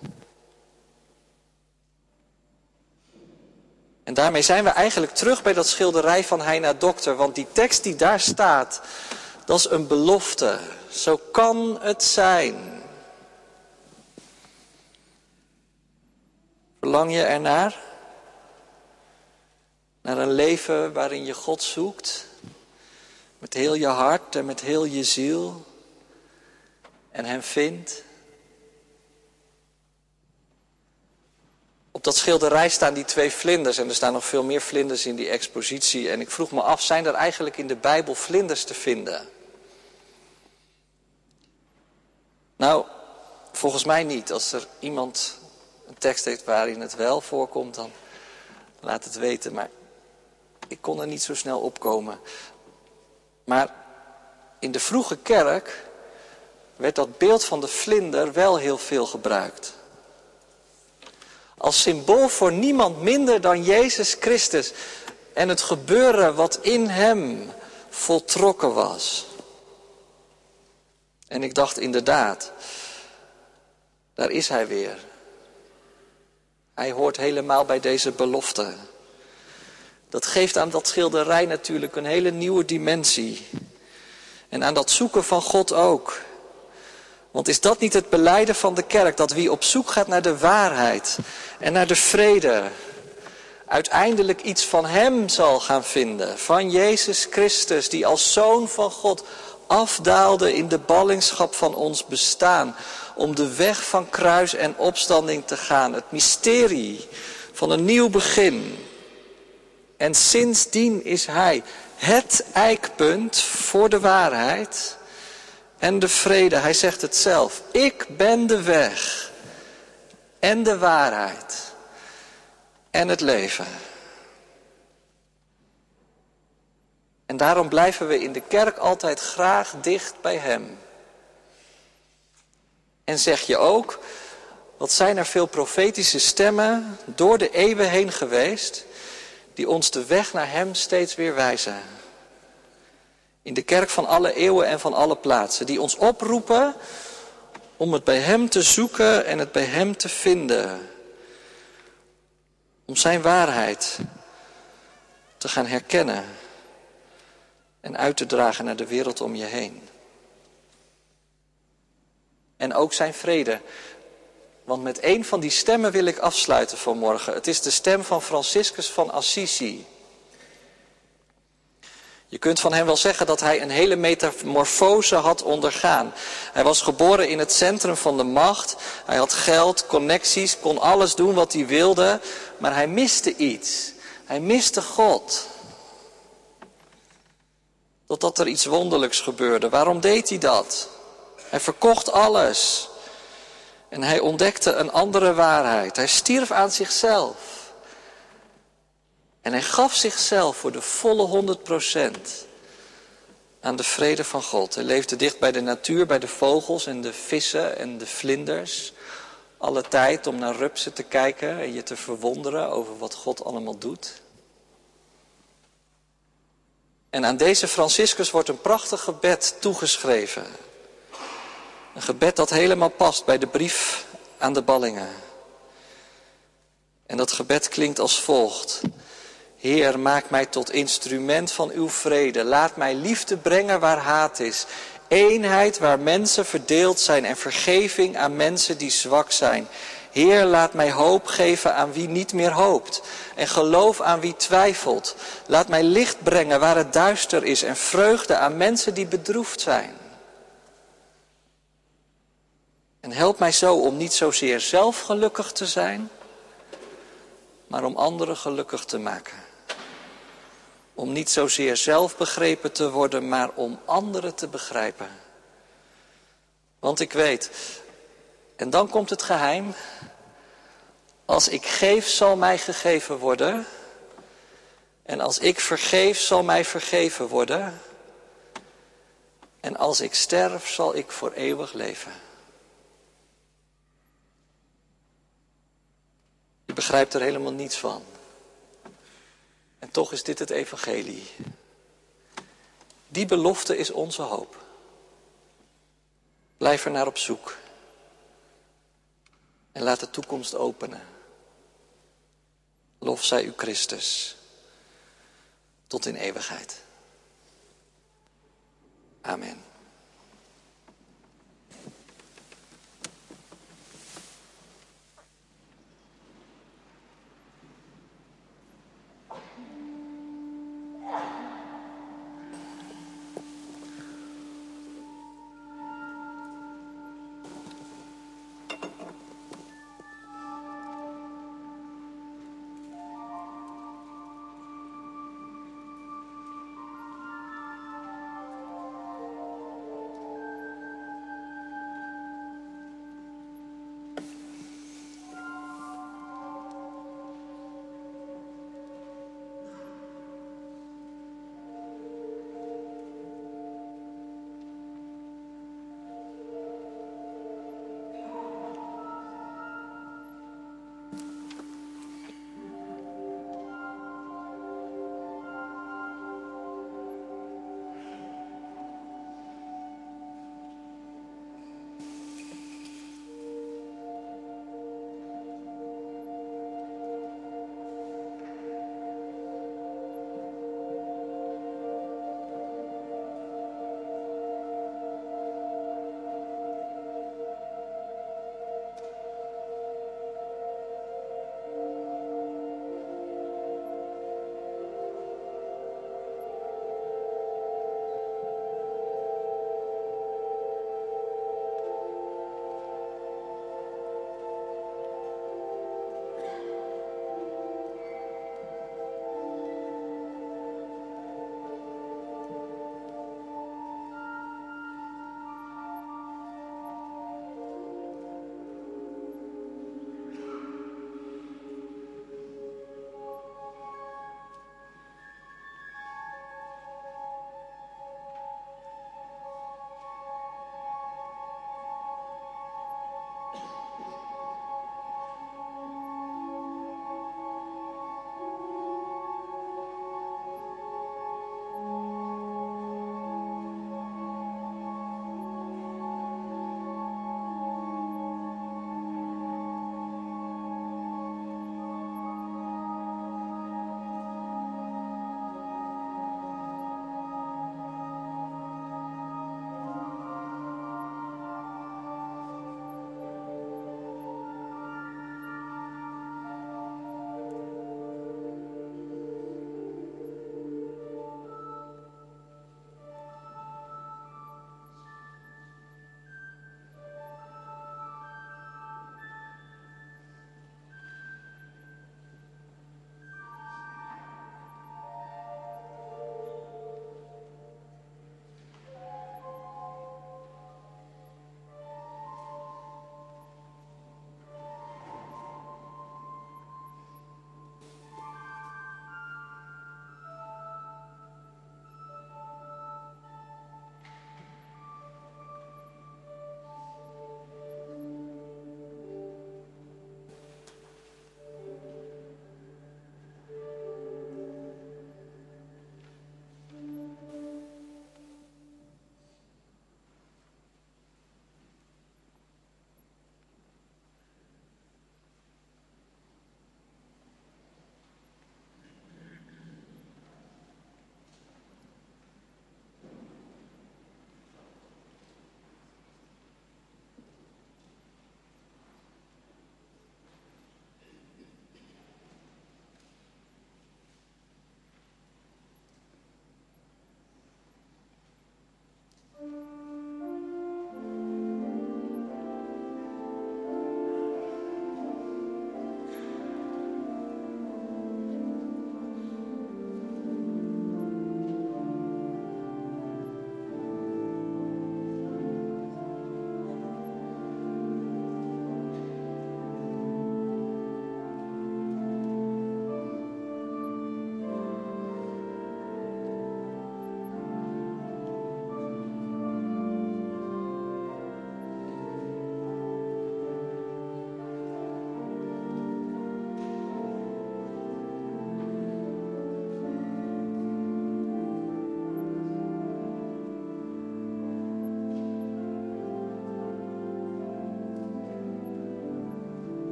En daarmee zijn we eigenlijk terug bij dat schilderij van Heina Dokter. Want die tekst die daar staat, dat is een belofte. Zo kan het zijn. Verlang je ernaar? Naar een leven waarin je God zoekt. Met heel je hart en met heel je ziel. En hem vindt. Op dat schilderij staan die twee vlinders en er staan nog veel meer vlinders in die expositie. En ik vroeg me af, zijn er eigenlijk in de Bijbel vlinders te vinden? Nou, volgens mij niet. Als er iemand een tekst heeft waarin het wel voorkomt, dan laat het weten. Maar ik kon er niet zo snel opkomen. Maar in de vroege kerk werd dat beeld van de vlinder wel heel veel gebruikt. Als symbool voor niemand minder dan Jezus Christus. En het gebeuren wat in hem voltrokken was. En ik dacht inderdaad, daar is hij weer. Hij hoort helemaal bij deze belofte. Dat geeft aan dat schilderij natuurlijk een hele nieuwe dimensie. En aan dat zoeken van God ook. Want is dat niet het belijden van de kerk, dat wie op zoek gaat naar de waarheid en naar de vrede, uiteindelijk iets van hem zal gaan vinden, van Jezus Christus, die als Zoon van God afdaalde in de ballingschap van ons bestaan, om de weg van kruis en opstanding te gaan, het mysterie van een nieuw begin. En sindsdien is hij het eikpunt voor de waarheid en de vrede. Hij zegt het zelf, ik ben de weg en de waarheid en het leven. En daarom blijven we in de kerk altijd graag dicht bij hem. En zeg je ook, wat zijn er veel profetische stemmen door de eeuwen heen geweest, die ons de weg naar hem steeds weer wijzen. In de kerk van alle eeuwen en van alle plaatsen, die ons oproepen om het bij hem te zoeken en het bij hem te vinden. Om zijn waarheid te gaan herkennen en uit te dragen naar de wereld om je heen. En ook zijn vrede. Want met één van die stemmen wil ik afsluiten vanmorgen. Het is de stem van Franciscus van Assisi. Je kunt van hem wel zeggen dat hij een hele metamorfose had ondergaan. Hij was geboren in het centrum van de macht. Hij had geld, connecties, kon alles doen wat hij wilde. Maar hij miste iets. Hij miste God. Totdat er iets wonderlijks gebeurde. Waarom deed hij dat? Hij verkocht alles. En hij ontdekte een andere waarheid. Hij stierf aan zichzelf. En hij gaf zichzelf voor de volle honderd procent aan de vrede van God. Hij leefde dicht bij de natuur, bij de vogels en de vissen en de vlinders. Alle tijd om naar rupsen te kijken en je te verwonderen over wat God allemaal doet. En aan deze Franciscus wordt een prachtig gebed toegeschreven. Een gebed dat helemaal past bij de brief aan de ballingen. En dat gebed klinkt als volgt. Heer, maak mij tot instrument van uw vrede. Laat mij liefde brengen waar haat is. Eenheid waar mensen verdeeld zijn en vergeving aan mensen die zwak zijn. Heer, laat mij hoop geven aan wie niet meer hoopt. En geloof aan wie twijfelt. Laat mij licht brengen waar het duister is. En vreugde aan mensen die bedroefd zijn. En help mij zo om niet zozeer zelf gelukkig te zijn, maar om anderen gelukkig te maken. Om niet zozeer zelf begrepen te worden, maar om anderen te begrijpen. Want ik weet, en dan komt het geheim, als ik geef zal mij gegeven worden. En als ik vergeef zal mij vergeven worden. En als ik sterf zal ik voor eeuwig leven. Je begrijpt er helemaal niets van. En toch is dit het evangelie. Die belofte is onze hoop. Blijf er naar op zoek. En laat de toekomst openen. Lof zij u Christus. Tot in eeuwigheid. Amen.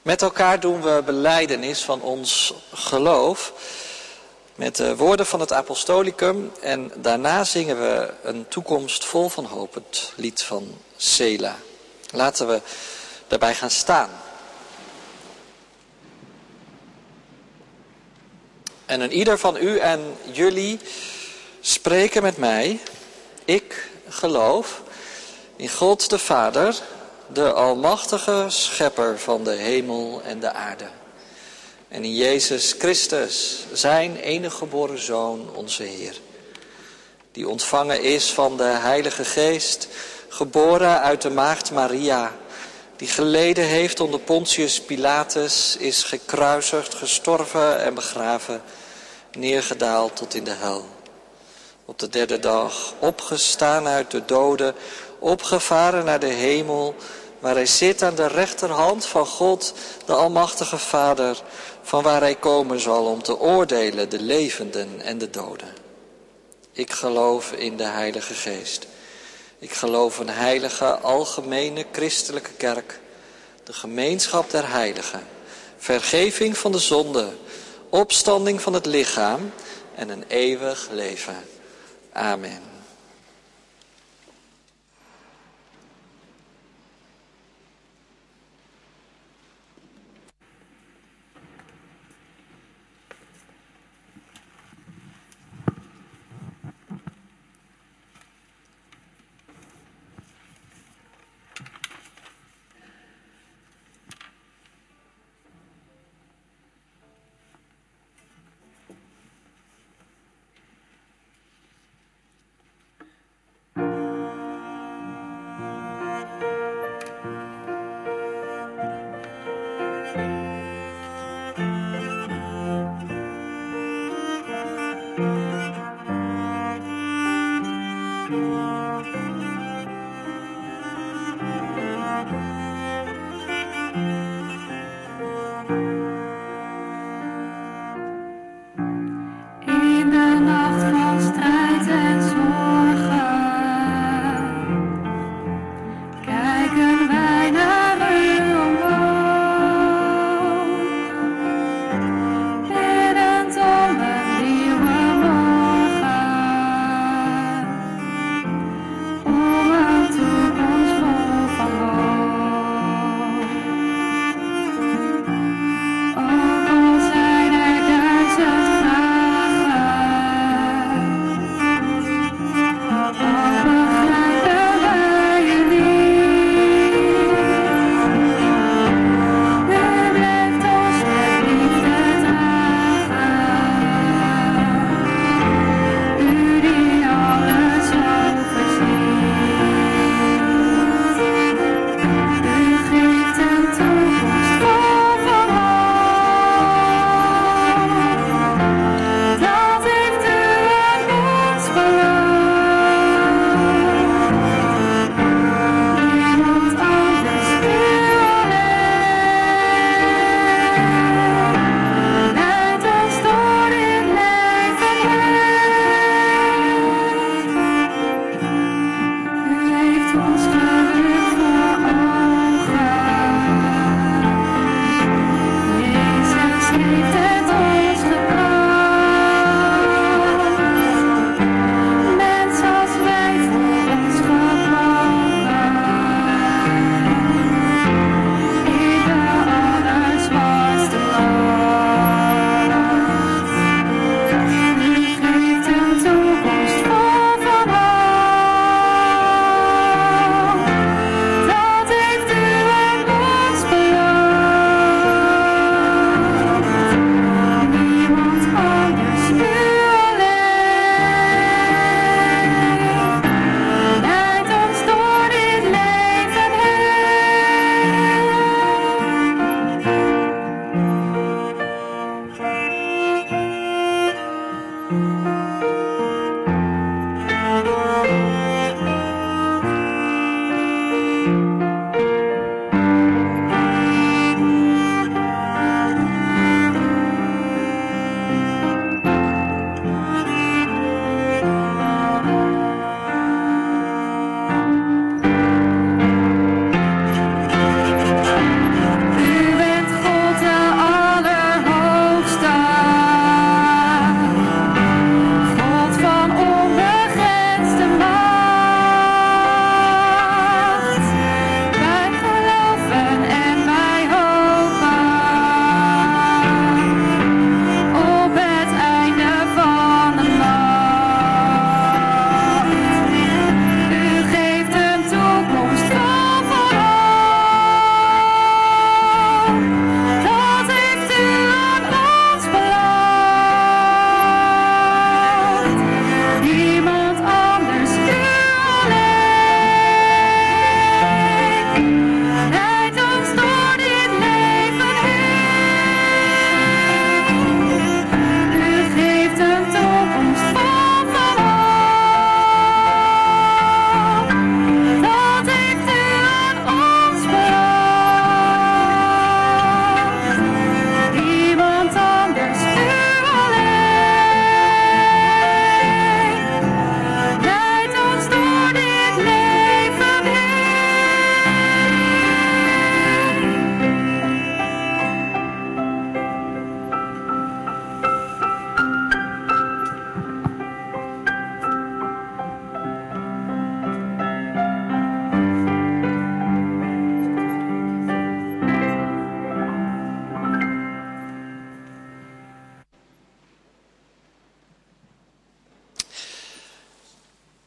Met elkaar doen we belijdenis van ons geloof met de woorden van het Apostolicum en daarna zingen we een toekomst vol van hoop, het lied van Sela. Laten we daarbij gaan staan. En een ieder van u en jullie spreken met mij. Ik geloof in God de Vader, de almachtige schepper van de hemel en de aarde. En in Jezus Christus, zijn enige geboren Zoon, onze Heer. Die ontvangen is van de Heilige Geest, geboren uit de maagd Maria. Die geleden heeft onder Pontius Pilatus, is gekruisigd, gestorven en begraven, neergedaald tot in de hel. Op de derde dag opgestaan uit de doden, opgevaren naar de hemel, waar hij zit aan de rechterhand van God, de Almachtige Vader, van waar hij komen zal om te oordelen de levenden en de doden. Ik geloof in de Heilige Geest. Ik geloof een heilige, algemene christelijke kerk, de gemeenschap der heiligen, vergeving van de zonde, opstanding van het lichaam en een eeuwig leven. Amen.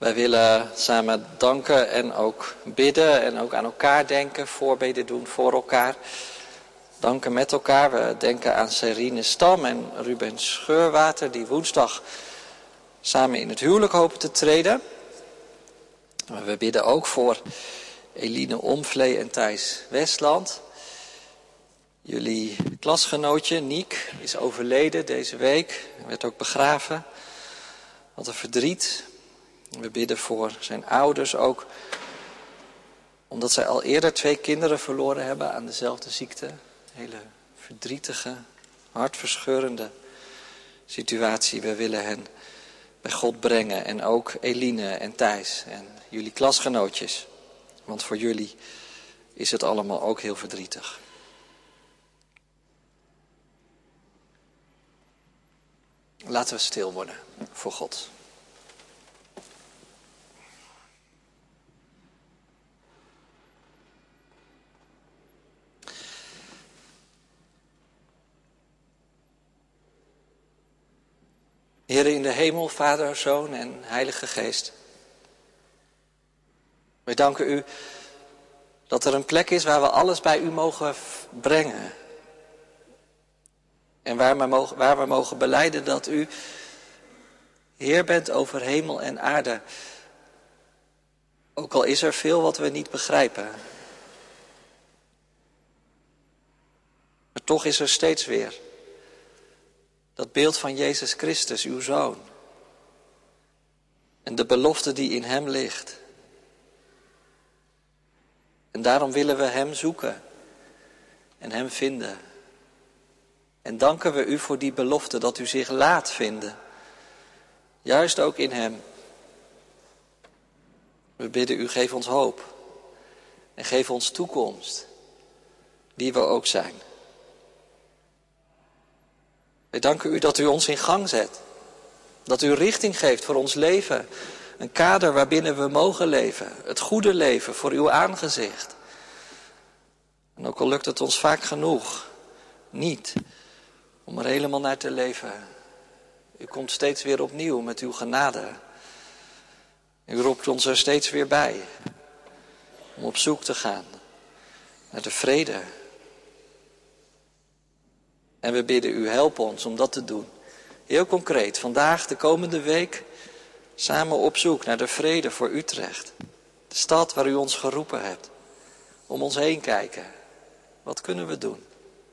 Wij willen samen danken en ook bidden en ook aan elkaar denken, voorbeden doen voor elkaar. Danken met elkaar. We denken aan Serine Stam en Ruben Scheurwater die woensdag samen in het huwelijk hopen te treden. We bidden ook voor Eline Omvlee en Thijs Westland. Jullie klasgenootje Niek is overleden deze week. Hij werd ook begraven. Wat een verdriet. We bidden voor zijn ouders ook. Omdat zij al eerder twee kinderen verloren hebben aan dezelfde ziekte. Een hele verdrietige, hartverscheurende situatie. We willen hen bij God brengen. En ook Eline en Thijs en jullie klasgenootjes. Want voor jullie is het allemaal ook heel verdrietig. Laten we stil worden voor God. Heere in de hemel, Vader, Zoon en Heilige Geest. Wij danken u dat er een plek is waar we alles bij u mogen brengen. En waar we mogen, waar we mogen belijden dat u Heer bent over hemel en aarde. Ook al is er veel wat we niet begrijpen. Maar toch is er steeds weer dat beeld van Jezus Christus, uw Zoon. En de belofte die in hem ligt. En daarom willen we hem zoeken en hem vinden. En danken we u voor die belofte dat u zich laat vinden. Juist ook in hem. We bidden u, geef ons hoop. En geef ons toekomst. Wie we ook zijn. We danken u dat u ons in gang zet. Dat u richting geeft voor ons leven. Een kader waarbinnen we mogen leven. Het goede leven voor uw aangezicht. En ook al lukt het ons vaak genoeg niet om er helemaal naar te leven. U komt steeds weer opnieuw met uw genade. U roept ons er steeds weer bij. Om op zoek te gaan naar de vrede. En we bidden u, help ons om dat te doen. Heel concreet, vandaag, de komende week, samen op zoek naar de vrede voor Utrecht. De stad waar u ons geroepen hebt. Om ons heen kijken. Wat kunnen we doen?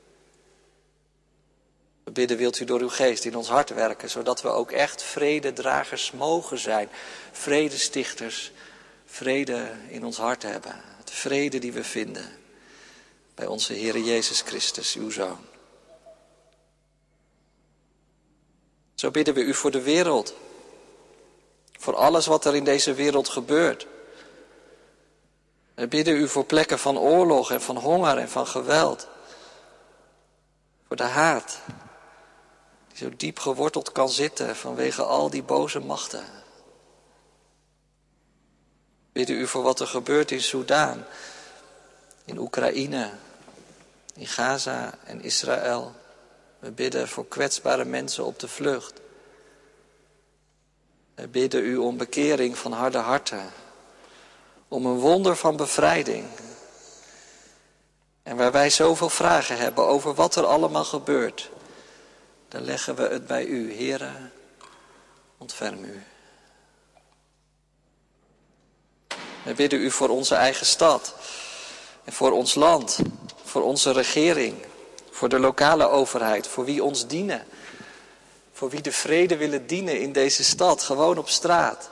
We bidden, wilt u door uw geest in ons hart werken, zodat we ook echt vrededragers mogen zijn. Vredestichters, vrede in ons hart hebben. De vrede die we vinden bij onze Heere Jezus Christus, uw Zoon. Zo bidden we u voor de wereld. Voor alles wat er in deze wereld gebeurt. We bidden u voor plekken van oorlog en van honger en van geweld. Voor de haat. Die zo diep geworteld kan zitten vanwege al die boze machten. We bidden u voor wat er gebeurt in Soedan. In Oekraïne. In Gaza en Israël. We bidden voor kwetsbare mensen op de vlucht. We bidden u om bekering van harde harten. Om een wonder van bevrijding. En waar wij zoveel vragen hebben over wat er allemaal gebeurt, dan leggen we het bij u. Heere, ontferm u. We bidden u voor onze eigen stad. En voor ons land. Voor onze regering. Voor de lokale overheid. Voor wie ons dienen. Voor wie de vrede willen dienen in deze stad. Gewoon op straat.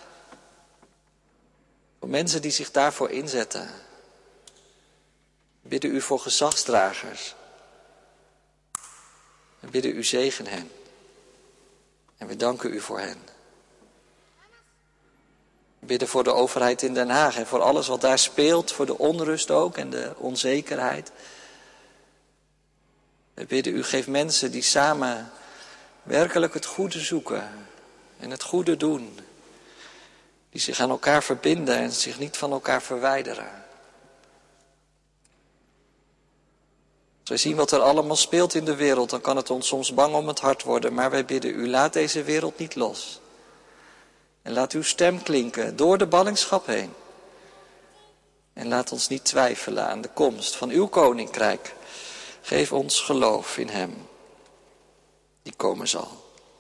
Voor mensen die zich daarvoor inzetten. We bidden u voor gezagsdragers. We bidden u zegen hen. En we danken u voor hen. We bidden voor de overheid in Den Haag en voor alles wat daar speelt. Voor de onrust ook en de onzekerheid. We bidden u, geef mensen die samen werkelijk het goede zoeken en het goede doen. Die zich aan elkaar verbinden en zich niet van elkaar verwijderen. Als wij zien wat er allemaal speelt in de wereld, dan kan het ons soms bang om het hart worden. Maar wij bidden u, laat deze wereld niet los. En laat uw stem klinken door de ballingschap heen. En laat ons niet twijfelen aan de komst van uw koninkrijk. Geef ons geloof in hem, die komen zal.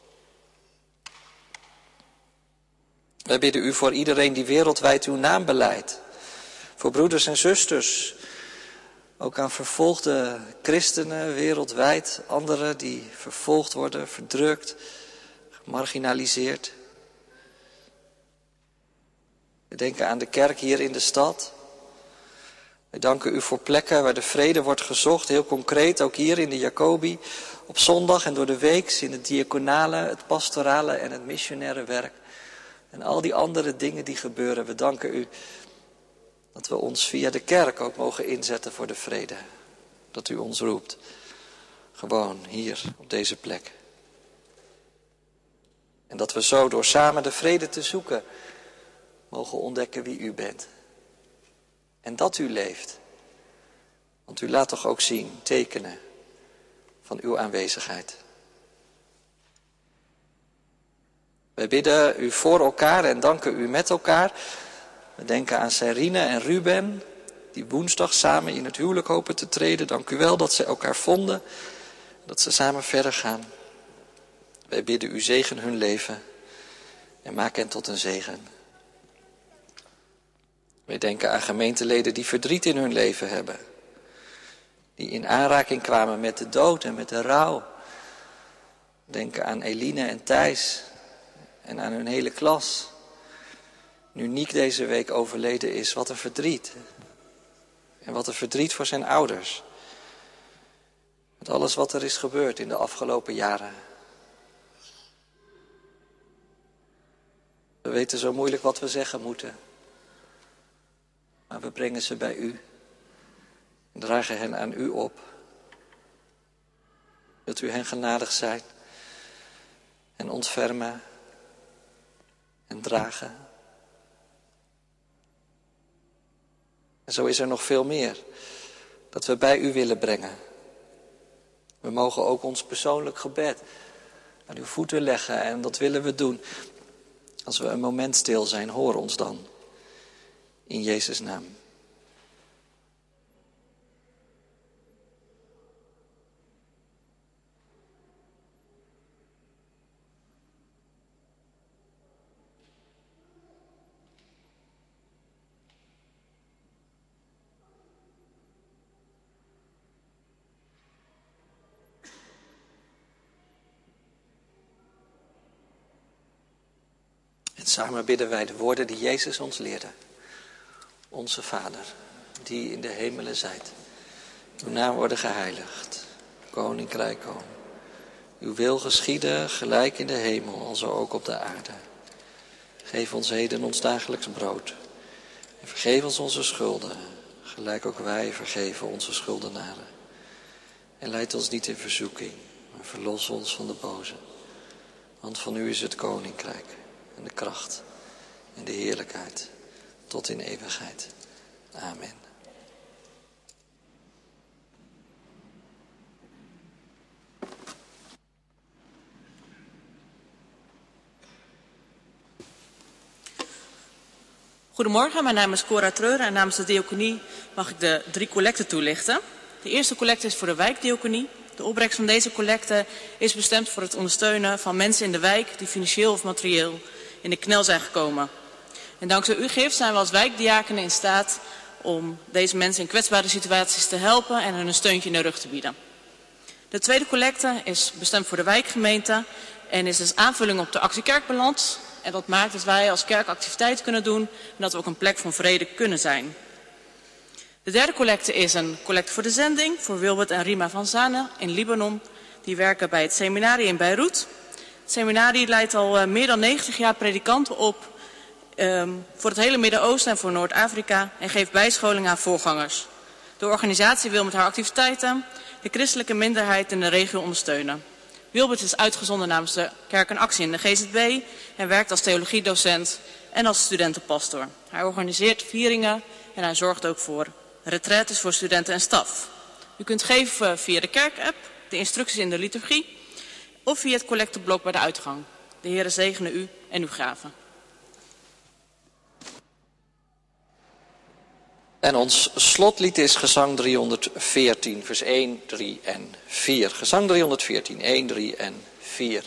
Wij bidden u voor iedereen die wereldwijd uw naam belijdt. Voor broeders en zusters, ook aan vervolgde christenen wereldwijd. Anderen die vervolgd worden, verdrukt, gemarginaliseerd. We denken aan de kerk hier in de stad. We danken u voor plekken waar de vrede wordt gezocht, heel concreet, ook hier in de Jacobi, op zondag en door de week in het diaconale, het pastorale en het missionaire werk. En al die andere dingen die gebeuren, we danken u dat we ons via de kerk ook mogen inzetten voor de vrede. Dat u ons roept, gewoon hier op deze plek. En dat we zo door samen de vrede te zoeken, mogen ontdekken wie u bent. En dat u leeft. Want u laat toch ook zien, tekenen van uw aanwezigheid. Wij bidden u voor elkaar en danken u met elkaar. We denken aan Serine en Ruben, die woensdag samen in het huwelijk hopen te treden. Dank u wel dat ze elkaar vonden, dat ze samen verder gaan. Wij bidden u zegen hun leven en maak hen tot een zegen. Wij denken aan gemeenteleden die verdriet in hun leven hebben. Die in aanraking kwamen met de dood en met de rouw. We denken aan Eline en Thijs en aan hun hele klas. Nu Niek deze week overleden is, wat een verdriet. En wat een verdriet voor zijn ouders. Met alles wat er is gebeurd in de afgelopen jaren. We weten zo moeilijk wat we zeggen moeten. Maar we brengen ze bij u. En dragen hen aan u op. Wilt u hen genadig zijn. En ontfermen. En dragen. En zo is er nog veel meer. Dat we bij u willen brengen. We mogen ook ons persoonlijk gebed aan uw voeten leggen. En dat willen we doen. Als we een moment stil zijn, hoor ons dan. In Jezus' naam. En samen bidden wij de woorden die Jezus ons leerde. Onze Vader, die in de hemelen zijt. Uw naam worden geheiligd. Koninkrijk komen. Uw wil geschieden, gelijk in de hemel, alzo ook op de aarde. Geef ons heden ons dagelijks brood. En vergeef ons onze schulden, gelijk ook wij vergeven onze schuldenaren. En leid ons niet in verzoeking, maar verlos ons van de boze. Want van u is het koninkrijk en de kracht en de heerlijkheid tot in eeuwigheid. Amen. Goedemorgen, mijn naam is Cora Treuren en namens de diaconie mag ik de drie collecten toelichten. De eerste collecte is voor de wijkdiaconie. De opbrengst van deze collecte is bestemd voor het ondersteunen van mensen in de wijk die financieel of materieel in de knel zijn gekomen. En dankzij uw gift zijn we als wijkdiaken in staat om deze mensen in kwetsbare situaties te helpen en hun een steuntje in de rug te bieden. De tweede collecte is bestemd voor de wijkgemeente en is dus aanvulling op de actie Kerkbalans. En dat maakt dat wij als kerk activiteit kunnen doen en dat we ook een plek van vrede kunnen zijn. De derde collecte is een collecte voor de zending voor Wilbert en Rima van Zane in Libanon. Die werken bij het seminarie in Beirut. Het seminarie leidt al uh, meer dan negentig jaar predikanten op um, voor het hele Midden-Oosten en voor Noord-Afrika en geeft bijscholing aan voorgangers. De organisatie wil met haar activiteiten de christelijke minderheid in de regio ondersteunen. Wilbert is uitgezonden namens de Kerk en Actie in de G Z B en werkt als theologiedocent en als studentenpastor. Hij organiseert vieringen en hij zorgt ook voor retraites voor studenten en staf. U kunt geven via de kerkapp, de instructies in de liturgie of via het collecteblok bij de uitgang. De Heere zegene u en uw gaven. En ons slotlied is gezang driehonderdveertien, vers één, drie en vier. Gezang driehonderdveertien, één, drie en vier.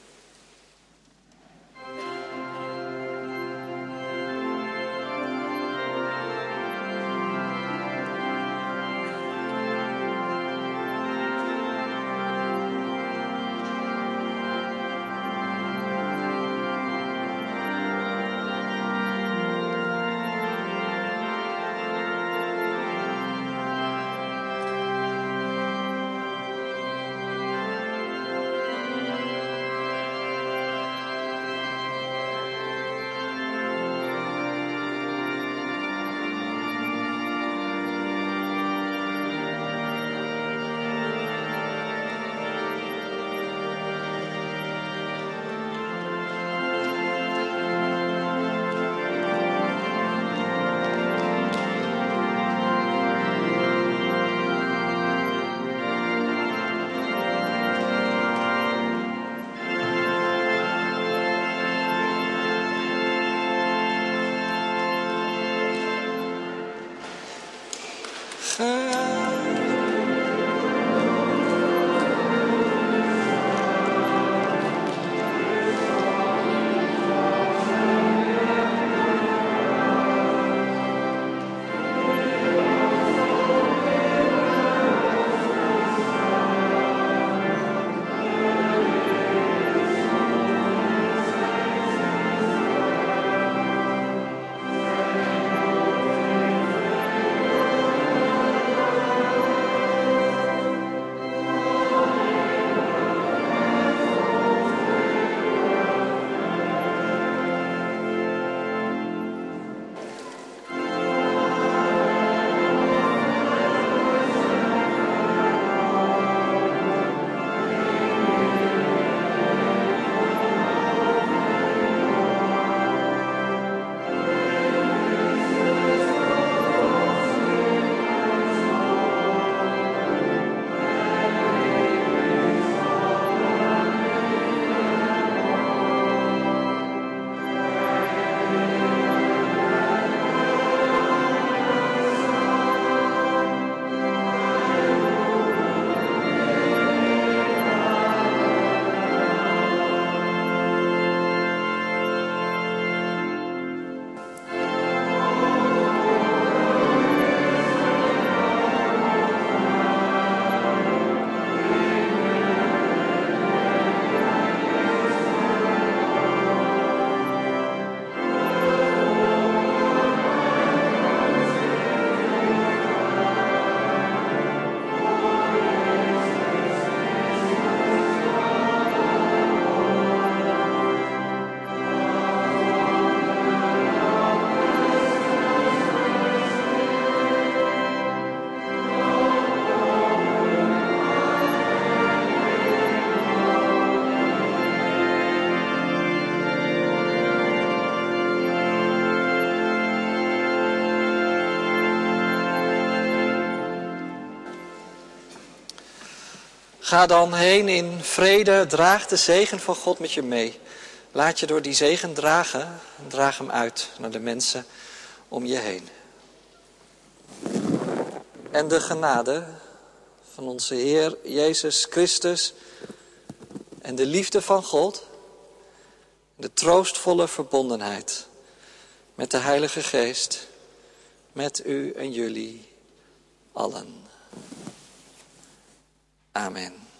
Ga dan heen in vrede, draag de zegen van God met je mee. Laat je door die zegen dragen en draag hem uit naar de mensen om je heen. En de genade van onze Heer Jezus Christus en de liefde van God, de troostvolle verbondenheid met de Heilige Geest, met u en jullie allen. Amen.